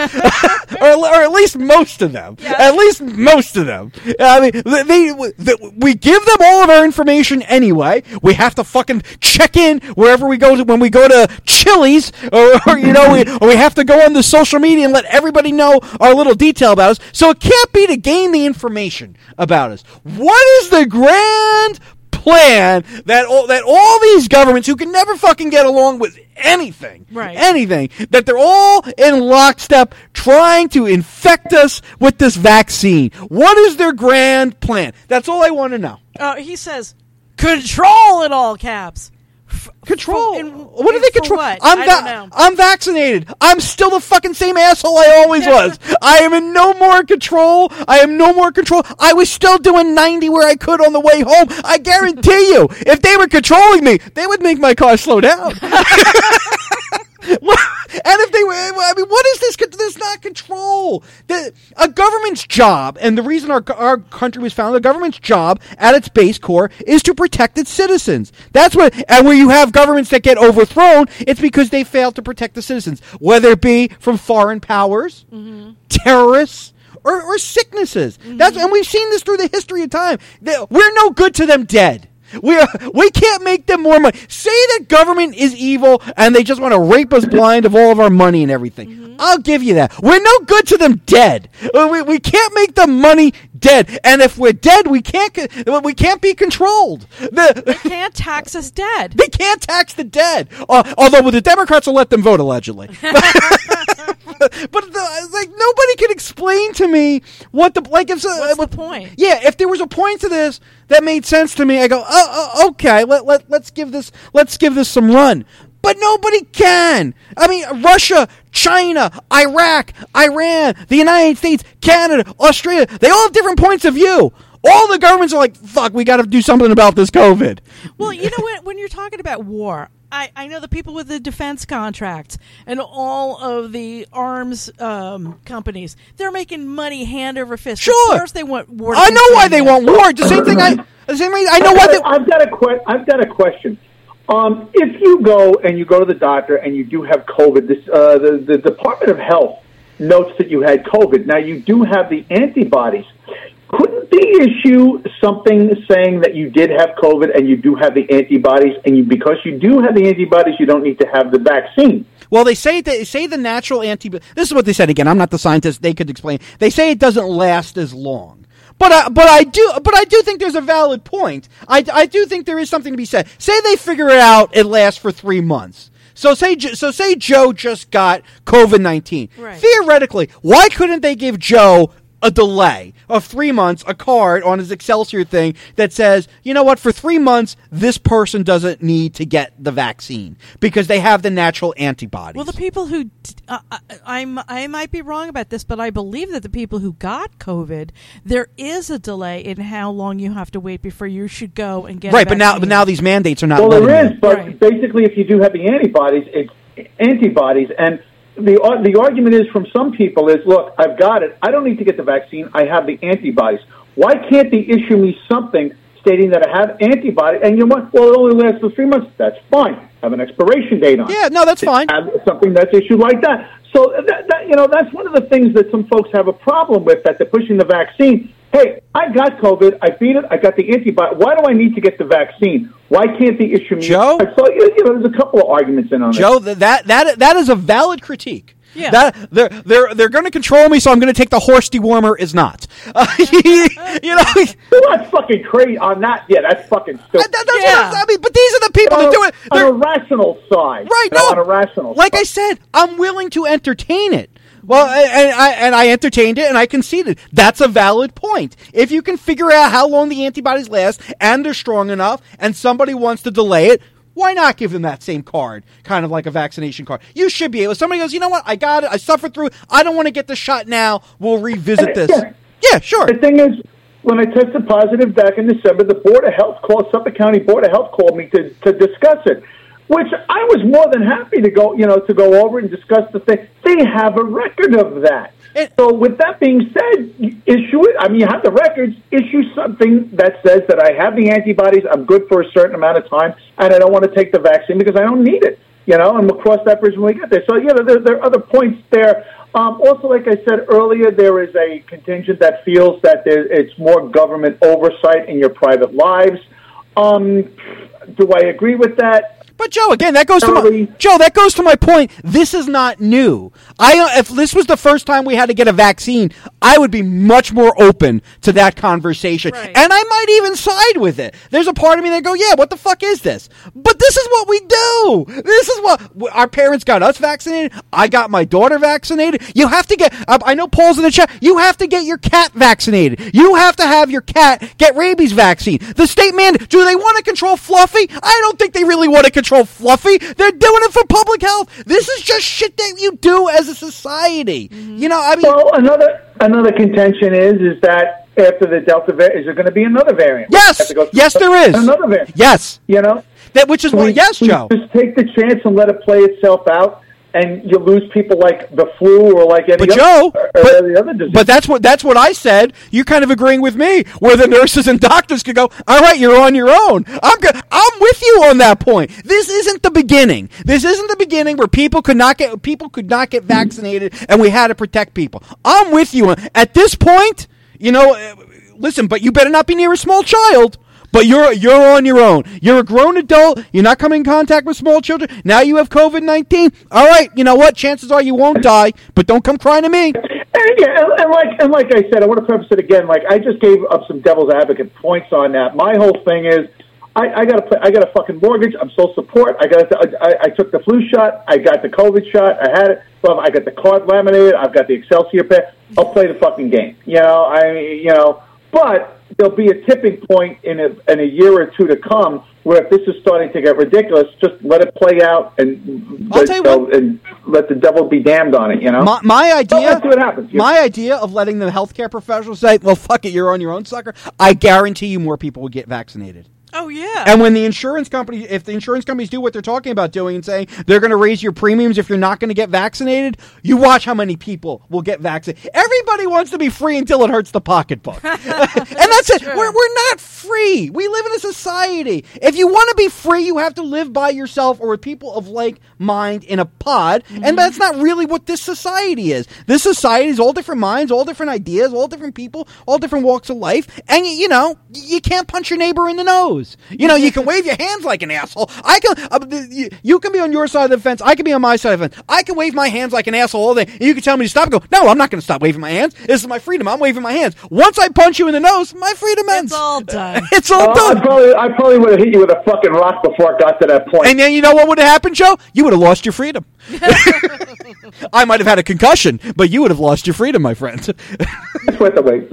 or at least most of them.
Yeah.
At least most of them. I mean, they, they, they, we give them all of our information anyway. We have to fucking check in wherever we go to, when we go to Chili's, or, or you know, we, or we have to go on the social media and let everybody know our little detail about us. So it can't be to gain the information about us. What is the grand plan that all, that all these governments who can never fucking get along with anything,
Right.
anything, that they're all in lockstep trying to infect us with this vaccine? What is their grand plan? That's all I want to know.
Uh, he says, control in all caps. F-
Control.
for- in-
what do they
for
control?
what?
I'm
I
va-
don't know.
I'm vaccinated. I'm still the fucking same asshole I always was. I am in no more control. I am no more control. I was still doing ninety where I could on the way home. I guarantee you, if they were controlling me, they would make my car slow down. And if they were, I mean, what is this? This is not control. The, a government's job, and the reason our our country was founded, the government's job at its base core is to protect its citizens. That's what, and where you have governments that get overthrown, it's because they failed to protect the citizens, whether it be from foreign powers, mm-hmm. terrorists, or, or sicknesses. Mm-hmm. That's, and we've seen this through the history of time. They, we're no good to them dead. We are, we can't make them more money. Say that government is evil and they just want to rape us blind of all of our money and everything. Mm-hmm. I'll give you that. We're no good to them dead. We, we can't make the money dead. And if we're dead, we can't we can't be controlled. The,
They can't tax us dead.
they can't tax the dead. Uh, although well, the Democrats will let them vote, allegedly. But the, like nobody can explain to me what the like if
What's
uh,
the point?
Yeah, if there was a point to this that made sense to me, I go, oh, oh okay, let let let's give this let's give this some run. But nobody can. I mean, Russia, China, Iraq, Iran, the United States, Canada, Australia, they all have different points of view. All the governments are like, fuck, we got to do something about this COVID.
Well, you know what? When you're talking about war, I, I know the people with the defense contracts and all of the arms um, companies, they're making money hand over fist.
Sure.
Of course they want war to
I know why they
continue.
want war. The same thing I The same reason I know what. The-
I've got a que- I've got a question. Um, if you go and you go to the doctor and you do have COVID, this, uh, the, the Department of Health notes that you had COVID. Now, you do have the antibodies. Couldn't they issue something saying that you did have COVID and you do have the antibodies, and you, because you do have the antibodies, you don't need to have the vaccine?
Well, they say they say the natural antibody. This is what they said again. I'm not the scientist. They could explain. They say it doesn't last as long. But I, but I do but I do think there's a valid point. I, I do think there is something to be said. Say they figure it out, it lasts for three months. So say so say Joe just got COVID nineteen.
Right.
Theoretically, why couldn't they give Joe a delay of three months, a card on his Excelsior thing that says, you know what, for three months, this person doesn't need to get the vaccine because they have the natural antibodies.
Well, the people who, uh, I'm, I might be wrong about this, but I believe that the people who got COVID, there is a delay in how long you have to wait before you should go and get
right,
a
but now,
vaccine.
but now these mandates are not.
Well, there
letting
is,
you.
but
Right.
basically, if you do have the antibodies, it's antibodies, and the uh, the argument is from some people is, look, I've got it. I don't need to get the vaccine. I have the antibodies. Why can't they issue me something stating that I have antibodies? And you know what? Well, it only lasts for three months. That's fine. Have an expiration date on it.
Yeah, no, that's fine.
Have something that's issued like that. So that, that, you know, that's one of the things that some folks have a problem with, that they're pushing the vaccine. Hey, I got COVID. I beat it. I got the antibody. Why do I need to get the vaccine? Why can't they issue me?
Joe?
So you know, there's a couple of arguments in on it.
Joe, th- that that that is a valid critique.
Yeah.
That they're they're they're going to control me, so I'm going to take the horse dewormer is not. Uh, you know,
Well, that's fucking crazy on that. Yeah, that's fucking stupid.
that, that's
Yeah.
what I, I mean. But these are the people that do it.
on
They're,
a rational side.
right?
You know,
No,
on a rational
like
side.
I said, I'm willing to entertain it. Well, and I and I entertained it, and I conceded. That's a valid point. If you can figure out how long the antibodies last, and they're strong enough, and somebody wants to delay it, why not give them that same card, kind of like a vaccination card? You should be able. If somebody goes, you know what, I got it, I suffered through it, I don't want to get the shot now, we'll revisit this.
Yeah.
Yeah, sure.
The thing is, when I tested positive back in December, the Board of Health called, Suffolk County Board of Health called me to, to discuss it, which I was more than happy to go, you know, to go over and discuss the thing. They have a record of that.
It-
so with that being said, issue it. I mean, you have the records. Issue something that says that I have the antibodies, I'm good for a certain amount of time, and I don't want to take the vaccine because I don't need it. You know, and we'll cross that bridge when we get there. So, yeah, there, there are other points there. Um, also, like I said earlier, there is a contingent that feels that there, it's more government oversight in your private lives. Um, do I agree with that?
But Joe, again, that goes to my
Early.
Joe. That goes to my point. This is not new. I uh, if this was the first time we had to get a vaccine, I would be much more open to that conversation,
Right.
and I might even side with it. There's a part of me that go, yeah, what the fuck is this? But this is what we do. This is what our parents got us vaccinated. I got my daughter vaccinated. You have to get. Uh, I know Paul's in the chat. You have to get your cat vaccinated. You have to have your cat get rabies vaccine. The state mandate. Do they want to control Fluffy? I don't think they really want to control Fluffy. They're doing it for public health. This is just shit that you do as a society.
Mm-hmm.
You know, I mean,
Well, another another contention is is that after the Delta variant, is there going to be another variant?
yes,
Have to go through
yes, there is.
another variant.
Yes,
You know,
that which is
we,
what. Yes,
we
Joe.
just take the chance and let it play itself out, and you lose people like the flu or like any
But
other,
Joe,
or
but,
any other disease.
but that's what that's what I said. You're kind of agreeing with me, where the nurses and doctors could go, all right, you're on your own. I'm good. I'm with you on that point. This isn't the beginning. This isn't the beginning where people could not get people could not get vaccinated, and we had to protect people. I'm with you at this point. You know, uh, listen, but you better not be near a small child. But you're you're on your own. You're a grown adult. You're not coming in contact with small children. Now you have COVID nineteen. All right, you know what? Chances are you won't die, but don't come crying to me.
And, yeah, and, and like and like I said, I want to preface it again. Like I just gave up some devil's advocate points on that. My whole thing is, I, I got to I got a fucking mortgage. I'm social support. I got I, I took the flu shot. I got the COVID shot. I had it. Well, I got the card laminated. I've got the Excelsior pad. I'll play the fucking game. You know, I you know, but there'll be a tipping point in a, in a year or two to come where if this is starting to get ridiculous, just let it play out and,
I'll tell you
know,
what.
and let the devil be damned on it, you know?
My, my idea,
let's see what happens.
my idea of letting the healthcare professionals say, "Well, fuck it, you're on your own, sucker." I guarantee you, more people will get vaccinated.
Oh, yeah.
And when the insurance company, if the insurance companies do what they're talking about doing and saying they're going to raise your premiums if you're not going to get vaccinated, you watch how many people will get vaccinated. Everybody wants to be free until it hurts the pocketbook. And that's it.
True.
We're, we're not free. We live in a society. If you want to be free, you have to live by yourself or with people of like mind in a pod. Mm-hmm. And that's not really what this society is. This society is all different minds, all different ideas, all different people, all different walks of life. And, you know, you can't punch your neighbor in the nose. You know, you can wave your hands like an asshole. I can. Uh, you can be on your side of the fence. I can be on my side of the fence. I can wave my hands like an asshole all day. And you can tell me to stop and go, no, I'm not going to stop waving my hands. This is my freedom. I'm waving my hands. Once I punch you in the nose, my freedom ends.
It's all done.
It's all
Uh,
done.
I probably, I probably would have hit you with a fucking rock before it got to that point.
And then you know what would have happened, Joe? You would have lost your freedom. I might have had a concussion, but you would have lost your freedom, my friend.
It's worth the wait.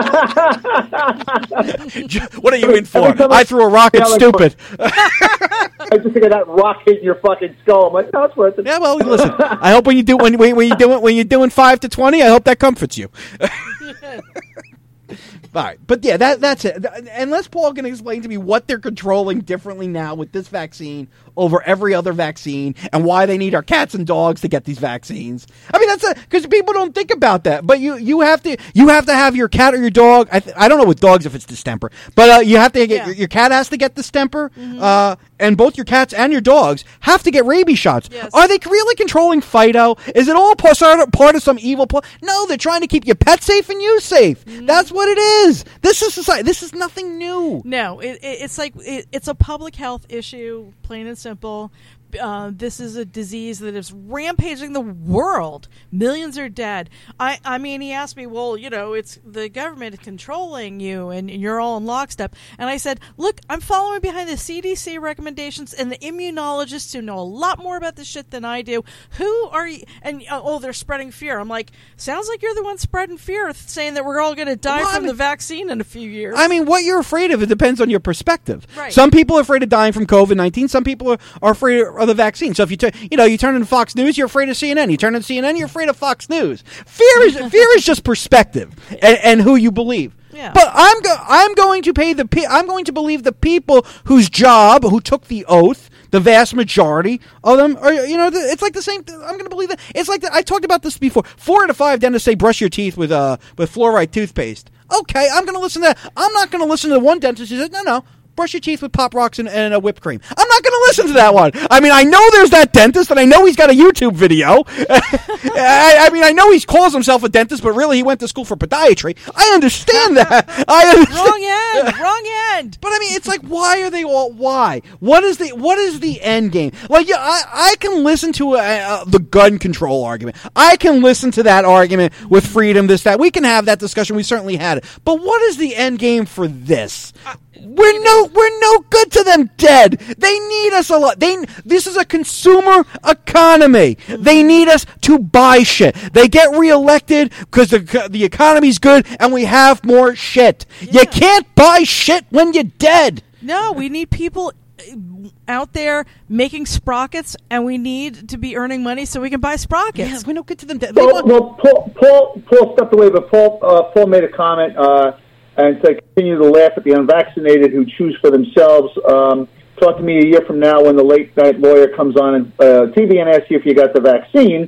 What are you in for?
Every time
I threw a rock. It's
Yeah, like-
stupid.
I just think of that rock hitting your fucking skull. I'm like, no, it's worth it.
Yeah, well, listen. I hope when you do when when, when you do it when you're doing five to twenty, I hope that comforts you. All right, but yeah, that that's it. Unless Paul can explain to me what they're controlling differently now with this vaccine over every other vaccine, and why they need our cats and dogs to get these vaccines. I mean, that's because people don't think about that. But you you have to you have to have your cat or your dog. I th- I don't know with dogs if it's distemper, but uh, you have to get
Yeah.
your, your cat has to get distemper, mm-hmm. uh, and both your cats and your dogs have to get rabies shots.
Yes.
Are they really controlling Fido? Is it all part of, part of some evil plan? No, they're trying to keep your pet safe and you safe.
Mm-hmm.
That's what it is. This is society. This is nothing new.
No, it, it, it's like it, it's a public health issue, plain and simple. Uh, this is a disease that is rampaging the world. Millions are dead. I, I mean, he asked me, well, you know, it's the government controlling you and, and you're all in lockstep. And I said, look, I'm following behind the C D C recommendations and the immunologists who know a lot more about this shit than I do. Who are you? And, uh, oh, they're spreading fear. I'm like, sounds like you're the one spreading fear, saying that we're all going to die
Well, I
from
mean-
the vaccine in a few years.
I mean, what you're afraid of, it depends on your perspective.
Right.
Some people are afraid of dying from COVID nineteen. Some people are, are afraid of the vaccine. So if you, t- you know, you turn into Fox News, you're afraid of C N N. You turn into C N N, you're afraid of Fox News. Fear is fear is just perspective and, and who you believe.
Yeah.
But I'm go- I'm going to pay the pe- I'm going to believe the people whose job, who took the oath. The vast majority of them are, you know, it's like the same. I'm going to believe that. It's like the, I talked about this before. Four out of five dentists say brush your teeth with uh with fluoride toothpaste. Okay, I'm going to listen to that. I'm not going to listen to the one dentist who says no, no. Brush your teeth with Pop Rocks and, and a whipped cream. I'm not going to listen to that one. I mean, I know there's that dentist, and I know he's got a YouTube video. I, I mean, I know he calls himself a dentist, but really he went to school for podiatry. I understand that. I understand.
wrong end, wrong end.
But I mean, it's like, why are they all? Why? What is the what is the end game? Like, yeah, I, I can listen to a, a, the gun control argument. I can listen to that argument with freedom, this, that. We can have that discussion. We certainly had it. But what is the end game for this? We're no, we're no good to them dead. They need us a lot. They, this is a consumer economy. They need us to buy shit. They get reelected because the the economy's good and we have more shit. You
Yeah.
can't buy shit when you're dead.
No, we need people out there making sprockets, and we need to be earning money so we can buy sprockets.
Yeah, we're no good to them dead. They
Well,
want-
well Paul, Paul, Paul stepped away, but Paul, uh, Paul made a comment uh, and said, continue to laugh at the unvaccinated who choose for themselves. Um, talk to me a year from now when the late-night lawyer comes on and, uh, T V and asks you if you got the vaccine.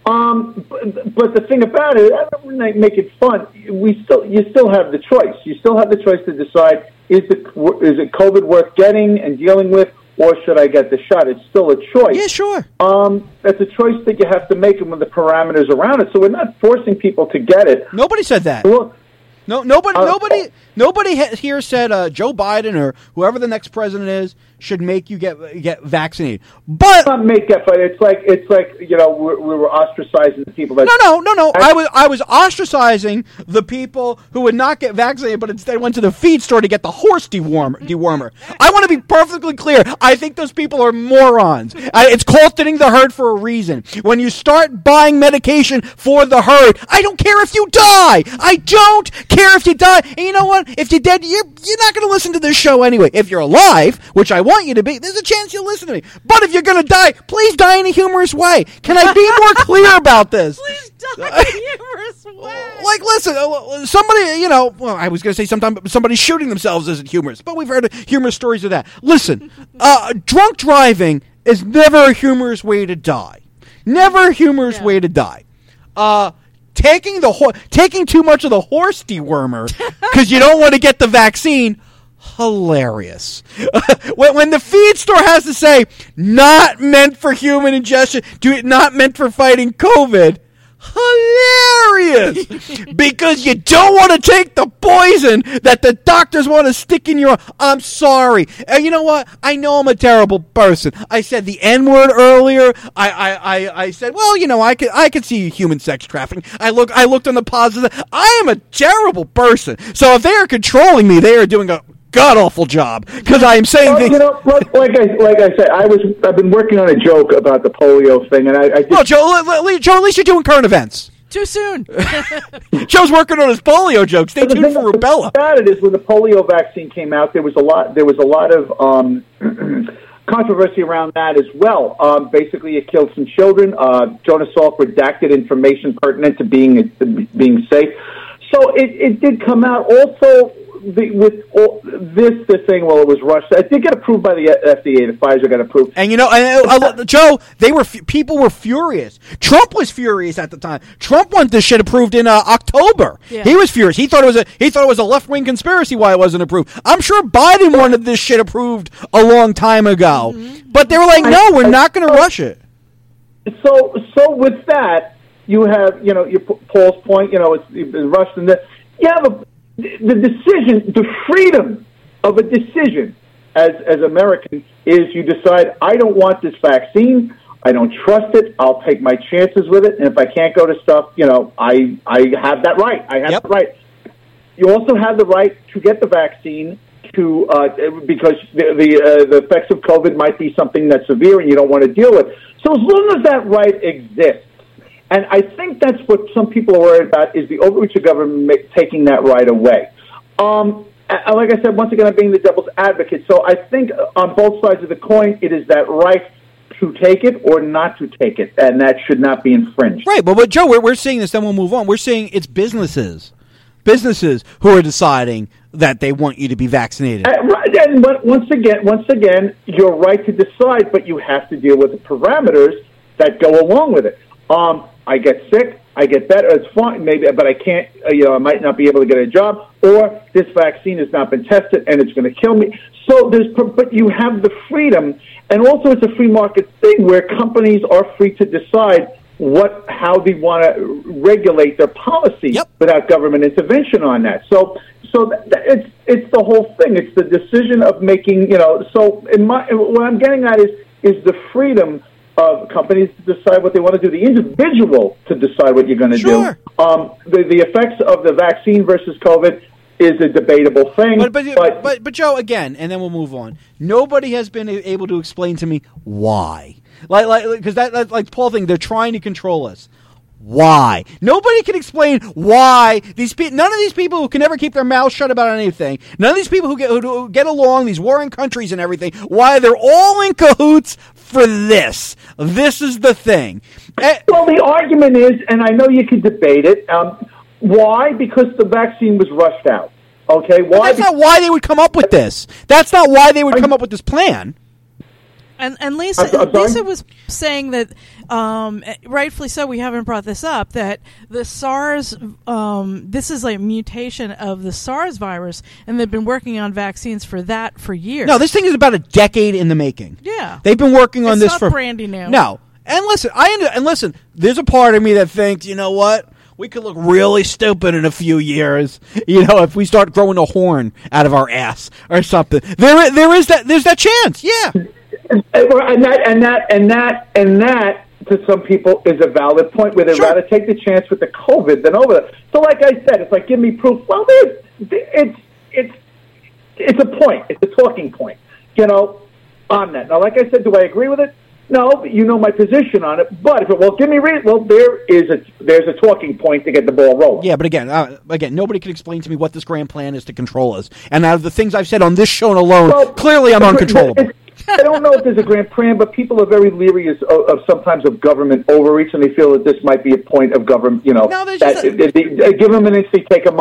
Um, but, but the thing about it, I don't make it fun. We still, you still have the choice. You still have the choice to decide, is it, is it COVID worth getting and dealing with, or should I get the shot? It's still a choice.
yeah, sure.
Um, that's a choice that you have to make and with the parameters around it. So we're not forcing people to get it.
Nobody said that.
Well,
No, nobody,
Uh,
nobody, nobody ha- here said uh, Joe Biden or whoever the next president is should make you get get vaccinated. But
not make that fight. It's like it's like you know we, we were ostracizing the people that
no, no, no, no. I was I was ostracizing the people who would not get vaccinated, but instead went to the feed store to get the horse dewormer. dewormer. I want to be perfectly clear. I think those people are morons. I, it's called thinning the herd for a reason. When you start buying medication for the herd, I don't care if you die. I don't care if you die. And you know what? If you're dead, you're you're not going to listen to this show anyway. If you're alive, which I want you to be, there's a chance you'll listen to me. But if you're going to die, please die in a humorous way. Can I be more clear about this?
Please die in a humorous way.
Like, listen, uh, somebody, you know, well, I was going to say sometime somebody shooting themselves isn't humorous, but we've heard humorous stories of that. Listen, uh, drunk driving is never a humorous way to die. Never a humorous
Yeah.
way to die. Uh, taking the ho- taking too much of the horse dewormer because you don't want to get the vaccine. hilarious. when, when the feed store has to say, not meant for human ingestion, do it not meant for fighting COVID, hilarious. Because you don't want to take the poison that the doctors want to stick in your... I'm sorry. And you know what? I know I'm a terrible person. I said the N-word earlier. I, I, I, I said, well, you know, I could, I could see human sex trafficking. I look, I looked on the positive. I am a terrible person. So if they are controlling me, they are doing a god awful job because I am saying
well,
things.
You know, like, like I like I said, I was I've been working on a joke about the polio thing, and I, I just,
well, Joe, l- l- Joe, at least you're doing current events.
Too soon.
Joe's working on his polio joke. Stay tuned for Rubella.
About it is when the polio vaccine came out, there was a lot. There was a lot of um, controversy around that as well. Um, basically, it killed some children. Uh, Jonas Salk redacted information pertinent to being being safe. So it, it did come out. Also, the, with all, this the thing, well, it was rushed. It did get approved by the F D A. The Pfizer got approved.
And you know, and, uh, Joe, they were people were furious. Trump was furious at the time. Trump wanted this shit approved in uh, October.
Yeah.
He was furious. He thought it was a he thought it was a left wing conspiracy why it wasn't approved. I'm sure Biden wanted this shit approved a long time ago, mm-hmm. but they were like, no, we're not going to rush it.
So, so with that, you have, you know, your Paul's point. You know, it's, it's rushed, and the you have a. The decision, the freedom of a decision as as Americans is you decide, I don't want this vaccine, I don't trust it, I'll take my chances with it, and if I can't go to stuff, you know, I I have that right. I have
yep.
the right. You also have the right to get the vaccine to uh, because the the, uh, the effects of COVID might be something that's severe and you don't want to deal with. So as long as that right exists, and I think that's what some people are worried about, is the overreach of government taking that right away. Um, like I said, once again, I'm being the devil's advocate. So I think on both sides of the coin, it is that right to take it or not to take it, and that should not be infringed.
Right, but, but Joe, we're, we're seeing this, then we'll move on. We're seeing it's businesses. Businesses who are deciding that they want you to be vaccinated.
Uh, right, and once again, once again, you're right to decide, but you have to deal with the parameters that go along with it. Um, I get sick, I get better, it's fine, maybe, but I can't, uh, you know, I might not be able to get a job, or this vaccine has not been tested and it's going to kill me. So there's, but you have the freedom, and also it's a free market thing where companies are free to decide what, how they want to regulate their policy
yep.
without government intervention on that. So, so th- th- it's it's the whole thing. It's the decision of making, you know. So, in my, what I'm getting at is is the freedom of companies to decide what they want to do, the individual to decide what you're going to
sure.
do. Um, the, the effects of the vaccine versus COVID is a debatable thing.
But but,
but,
but, but Joe, again, and then we'll move on. Nobody has been able to explain to me why. Like, like, because that, that, like Paul thing, they're trying to control us. Why? Nobody can explain why these people. None of these people who can never keep their mouths shut about anything. None of these people who get who get along, these warring countries and everything. Why they're all in cahoots for this? This is the thing.
Well, the argument is, and I know you can debate it. Um, why? Because the vaccine was rushed out. Okay, why?
But that's not why they would come up with this. That's not why they would come up with this plan.
And, and Lisa,
I'm, I'm
Lisa was saying that, um, rightfully so, we haven't brought this up, that the SARS, um, this is a mutation of the SARS virus, and they've been working on vaccines for that for years.
No, this thing is about a decade in the making.
Yeah.
They've been working on
it's
this
not
for...
brandy new.
No. And listen, I and listen, there's a part of me that thinks, you know what? We could look really stupid in a few years, you know, if we start growing a horn out of our ass or something. There, there is that. There's that chance. Yeah.
And that, and that, and that, and that, to some people, is a valid point where they'd
sure.
rather take the chance with the COVID than over it. So, like I said, it's like, give me proof. Well, there's, it's, it's, it's a point. It's a talking point, you know, on that. Now, like I said, do I agree with it? No, you know my position on it. But if it will give me reason, well, there is a there's a talking point to get the ball rolling.
Yeah, but again, uh, again, nobody can explain to me what this grand plan is to control us. And out of the things I've said on this show alone, well, clearly I'm uncontrollable.
I don't know if there's a grand plan, but people are very leery of, of sometimes of government overreach, and they feel that this might be a point of government. You know,
no,
that,
a-
they, they, give them an inch, they take a mile.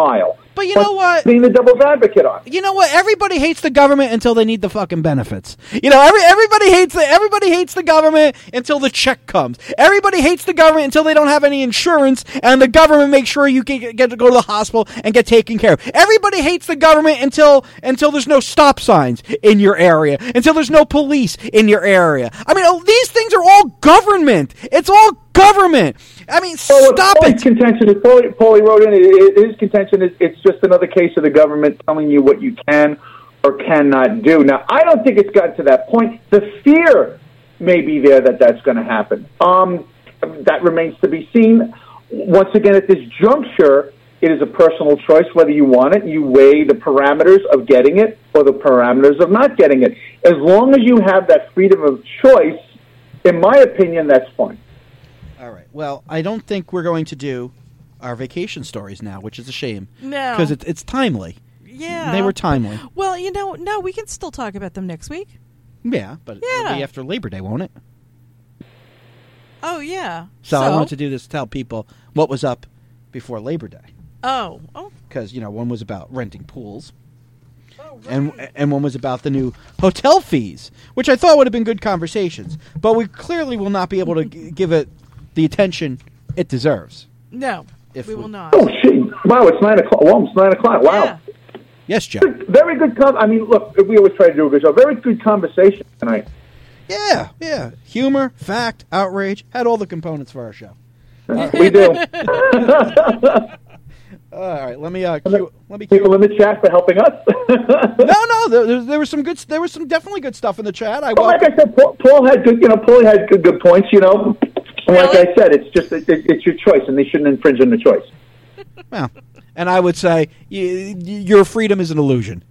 But you know what?
Being the devil's advocate on.
You know what? Everybody hates the government until they need the fucking benefits. You know, every everybody hates the everybody hates the government until the check comes. Everybody hates the government until they don't have any insurance, and the government makes sure you get, get to go to the hospital and get taken care of. Everybody hates the government until until there's no stop signs in your area, until there's no police in your area. I mean, oh, these things are all government. It's all government. I mean,
well,
stop
Paulie's
it.
Contention is, Paulie, Paulie wrote in it, his contention is it's just another case of the government telling you what you can or cannot do. Now, I don't think it's gotten to that point. The fear may be there that that's going to happen. Um, that remains to be seen. Once again, at this juncture, it is a personal choice whether you want it. You weigh the parameters of getting it or the parameters of not getting it. As long as you have that freedom of choice, in my opinion, that's fine.
All right. Well, I don't think we're going to do our vacation stories now, which is a shame.
No.
Because it's, it's timely.
Yeah.
They were timely.
Well, you know, no, we can still talk about them next week.
Yeah, but
Yeah.
it'll be after Labor Day, won't it?
Oh, yeah.
So, I wanted to do this to tell people what was up before Labor Day.
Oh. Oh.
Because, you know, one was about renting pools. And and one was about the new hotel fees, which I thought would have been good conversations. But we clearly will not be able to g- give it the attention it deserves.
No,
If
we
we-
will not.
Oh, shit. Wow, it's nine o'clock. Well, it's nine o'clock. Wow.
Yeah.
Yes, Joe.
Very good. Com- I mean, look, we always try to do a good job. Very good conversation tonight.
Yeah, yeah. Humor, fact, outrage, had all the components for our show.
We do.
All right, let me uh, cue, let me cue.
People in the chat for helping us.
No, no, there, there, there was some good. There was some definitely good stuff in the chat. I
Well, like
welcome-
I said, Paul, Paul had good. You know, Paul had good, good points. You know, and like
Really?
I said, it's just it, it's your choice, and they shouldn't infringe on the choice.
Well, and I would say y- y- your freedom is an illusion.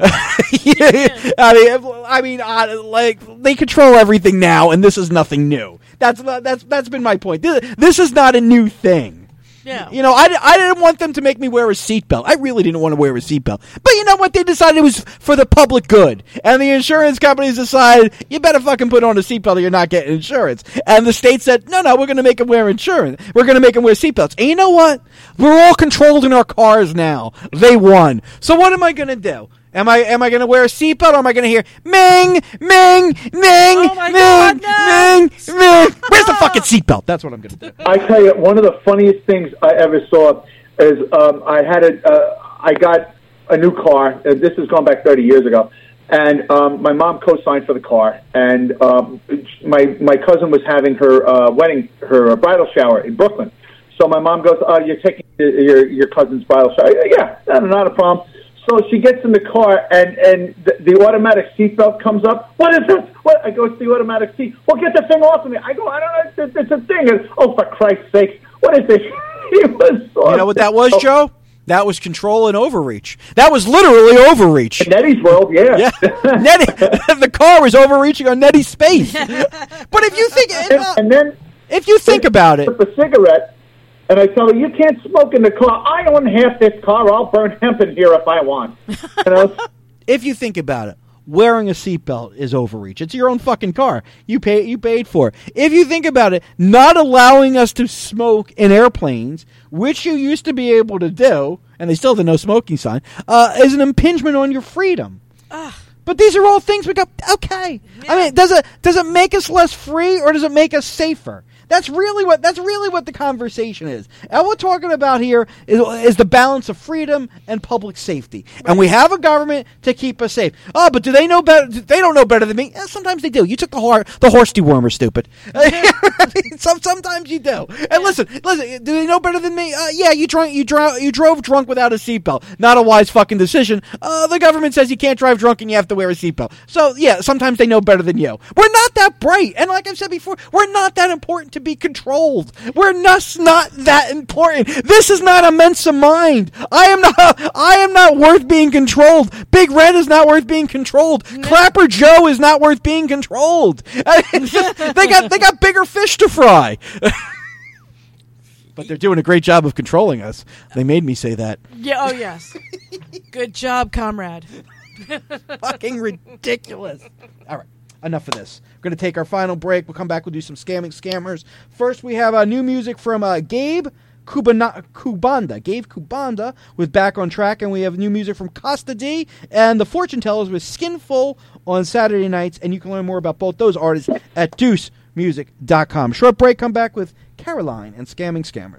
I mean, I mean, uh, like they control everything now, and this is nothing new. That's that's that's been my point. This, this is not a new thing.
Yeah.
You know, I, I didn't want them to make me wear a seatbelt. I really didn't want to wear a seatbelt. But you know what? They decided it was for the public good. And the insurance companies decided, you better fucking put on a seatbelt or you're not getting insurance. And the state said, no, no, we're going to make them wear insurance. We're going to make them wear seatbelts. And you know what? We're all controlled in our cars now. They won. So what am I going to do? Am I am I going to wear a seatbelt or am I going to hear Ming, Ming, Ming,
Oh my
Ming,
God, no.
Ming, Ming? Where's the fucking seatbelt? That's what I'm going to do.
I tell you, one of the funniest things I ever saw is um, I had a uh, I got a new car. Uh, this is going back thirty years ago, and um, my mom co-signed for the car, and um, my my cousin was having her uh, wedding, her bridal shower in Brooklyn. So my mom goes, uh, "You're taking your your cousin's bridal shower?" Yeah, not a problem. So she gets in the car, and, and the, the automatic seatbelt comes up. What is this? What? I go, it's the automatic seat. Well, get the thing off of me. I go, I don't know. It's, it's a thing. And, oh, for Christ's sake. What is this? He was so
You know what that was,
Oh,
Joe? That was control and overreach. That was literally overreach.
in Nettie's world, yeah.
Yeah, Nettie, the car was overreaching on Nettie's space. But if you think,
and,
uh,
and then
if you think about it,
took a cigarette, and I tell her, you can't smoke in the car. I own half this car. I'll burn hemp in here if I want. You know?
if you think about it, wearing a seatbelt is overreach. It's your own fucking car. You pay, you paid for it. If you think about it, not allowing us to smoke in airplanes, which you used to be able to do, and they still have the no smoking sign, uh, is an impingement on your freedom. But these are all things we go, okay. I mean, does it does it make us less free or does it make us safer? That's really what that's really what the conversation is. And what we're talking about here is, is the balance of freedom and public safety. Right. And we have a government to keep us safe. Oh, but do they know better? They don't know better than me. Eh, sometimes they do. You took the hor- the horse dewormer, stupid. Some, sometimes you do. And listen, listen. Do they know better than me? Uh, yeah, you drunk. You drove. You drove drunk without a seatbelt. Not a wise fucking decision. Uh, the government says you can't drive drunk and you have to wear a seatbelt. So yeah, sometimes they know better than you. We're not that bright, and like I've said before, we're not that important to be controlled. We're just not that important. This is not a Mensa mind. I am not. I am not worth being controlled. Big Red is not worth being controlled. No. Clapper Joe is not worth being controlled. Just, they got they got bigger fish to fry. But they're doing a great job of controlling us. They made me say that.
Yeah. Oh yes. Good job, comrade.
Fucking ridiculous. All right. Enough of this. We're going to take our final break. We'll come back. We'll do some scamming scammers. First, we have uh, new music from uh, Gabe Cubana, Cubanda, Gave Cubanda with Back on Track, and we have new music from Costa D and the Fortune Tellers with Skinful on Saturday nights, and you can learn more about both those artists at deuce music dot com. Short break, come back with Caroline and Scamming Scammers.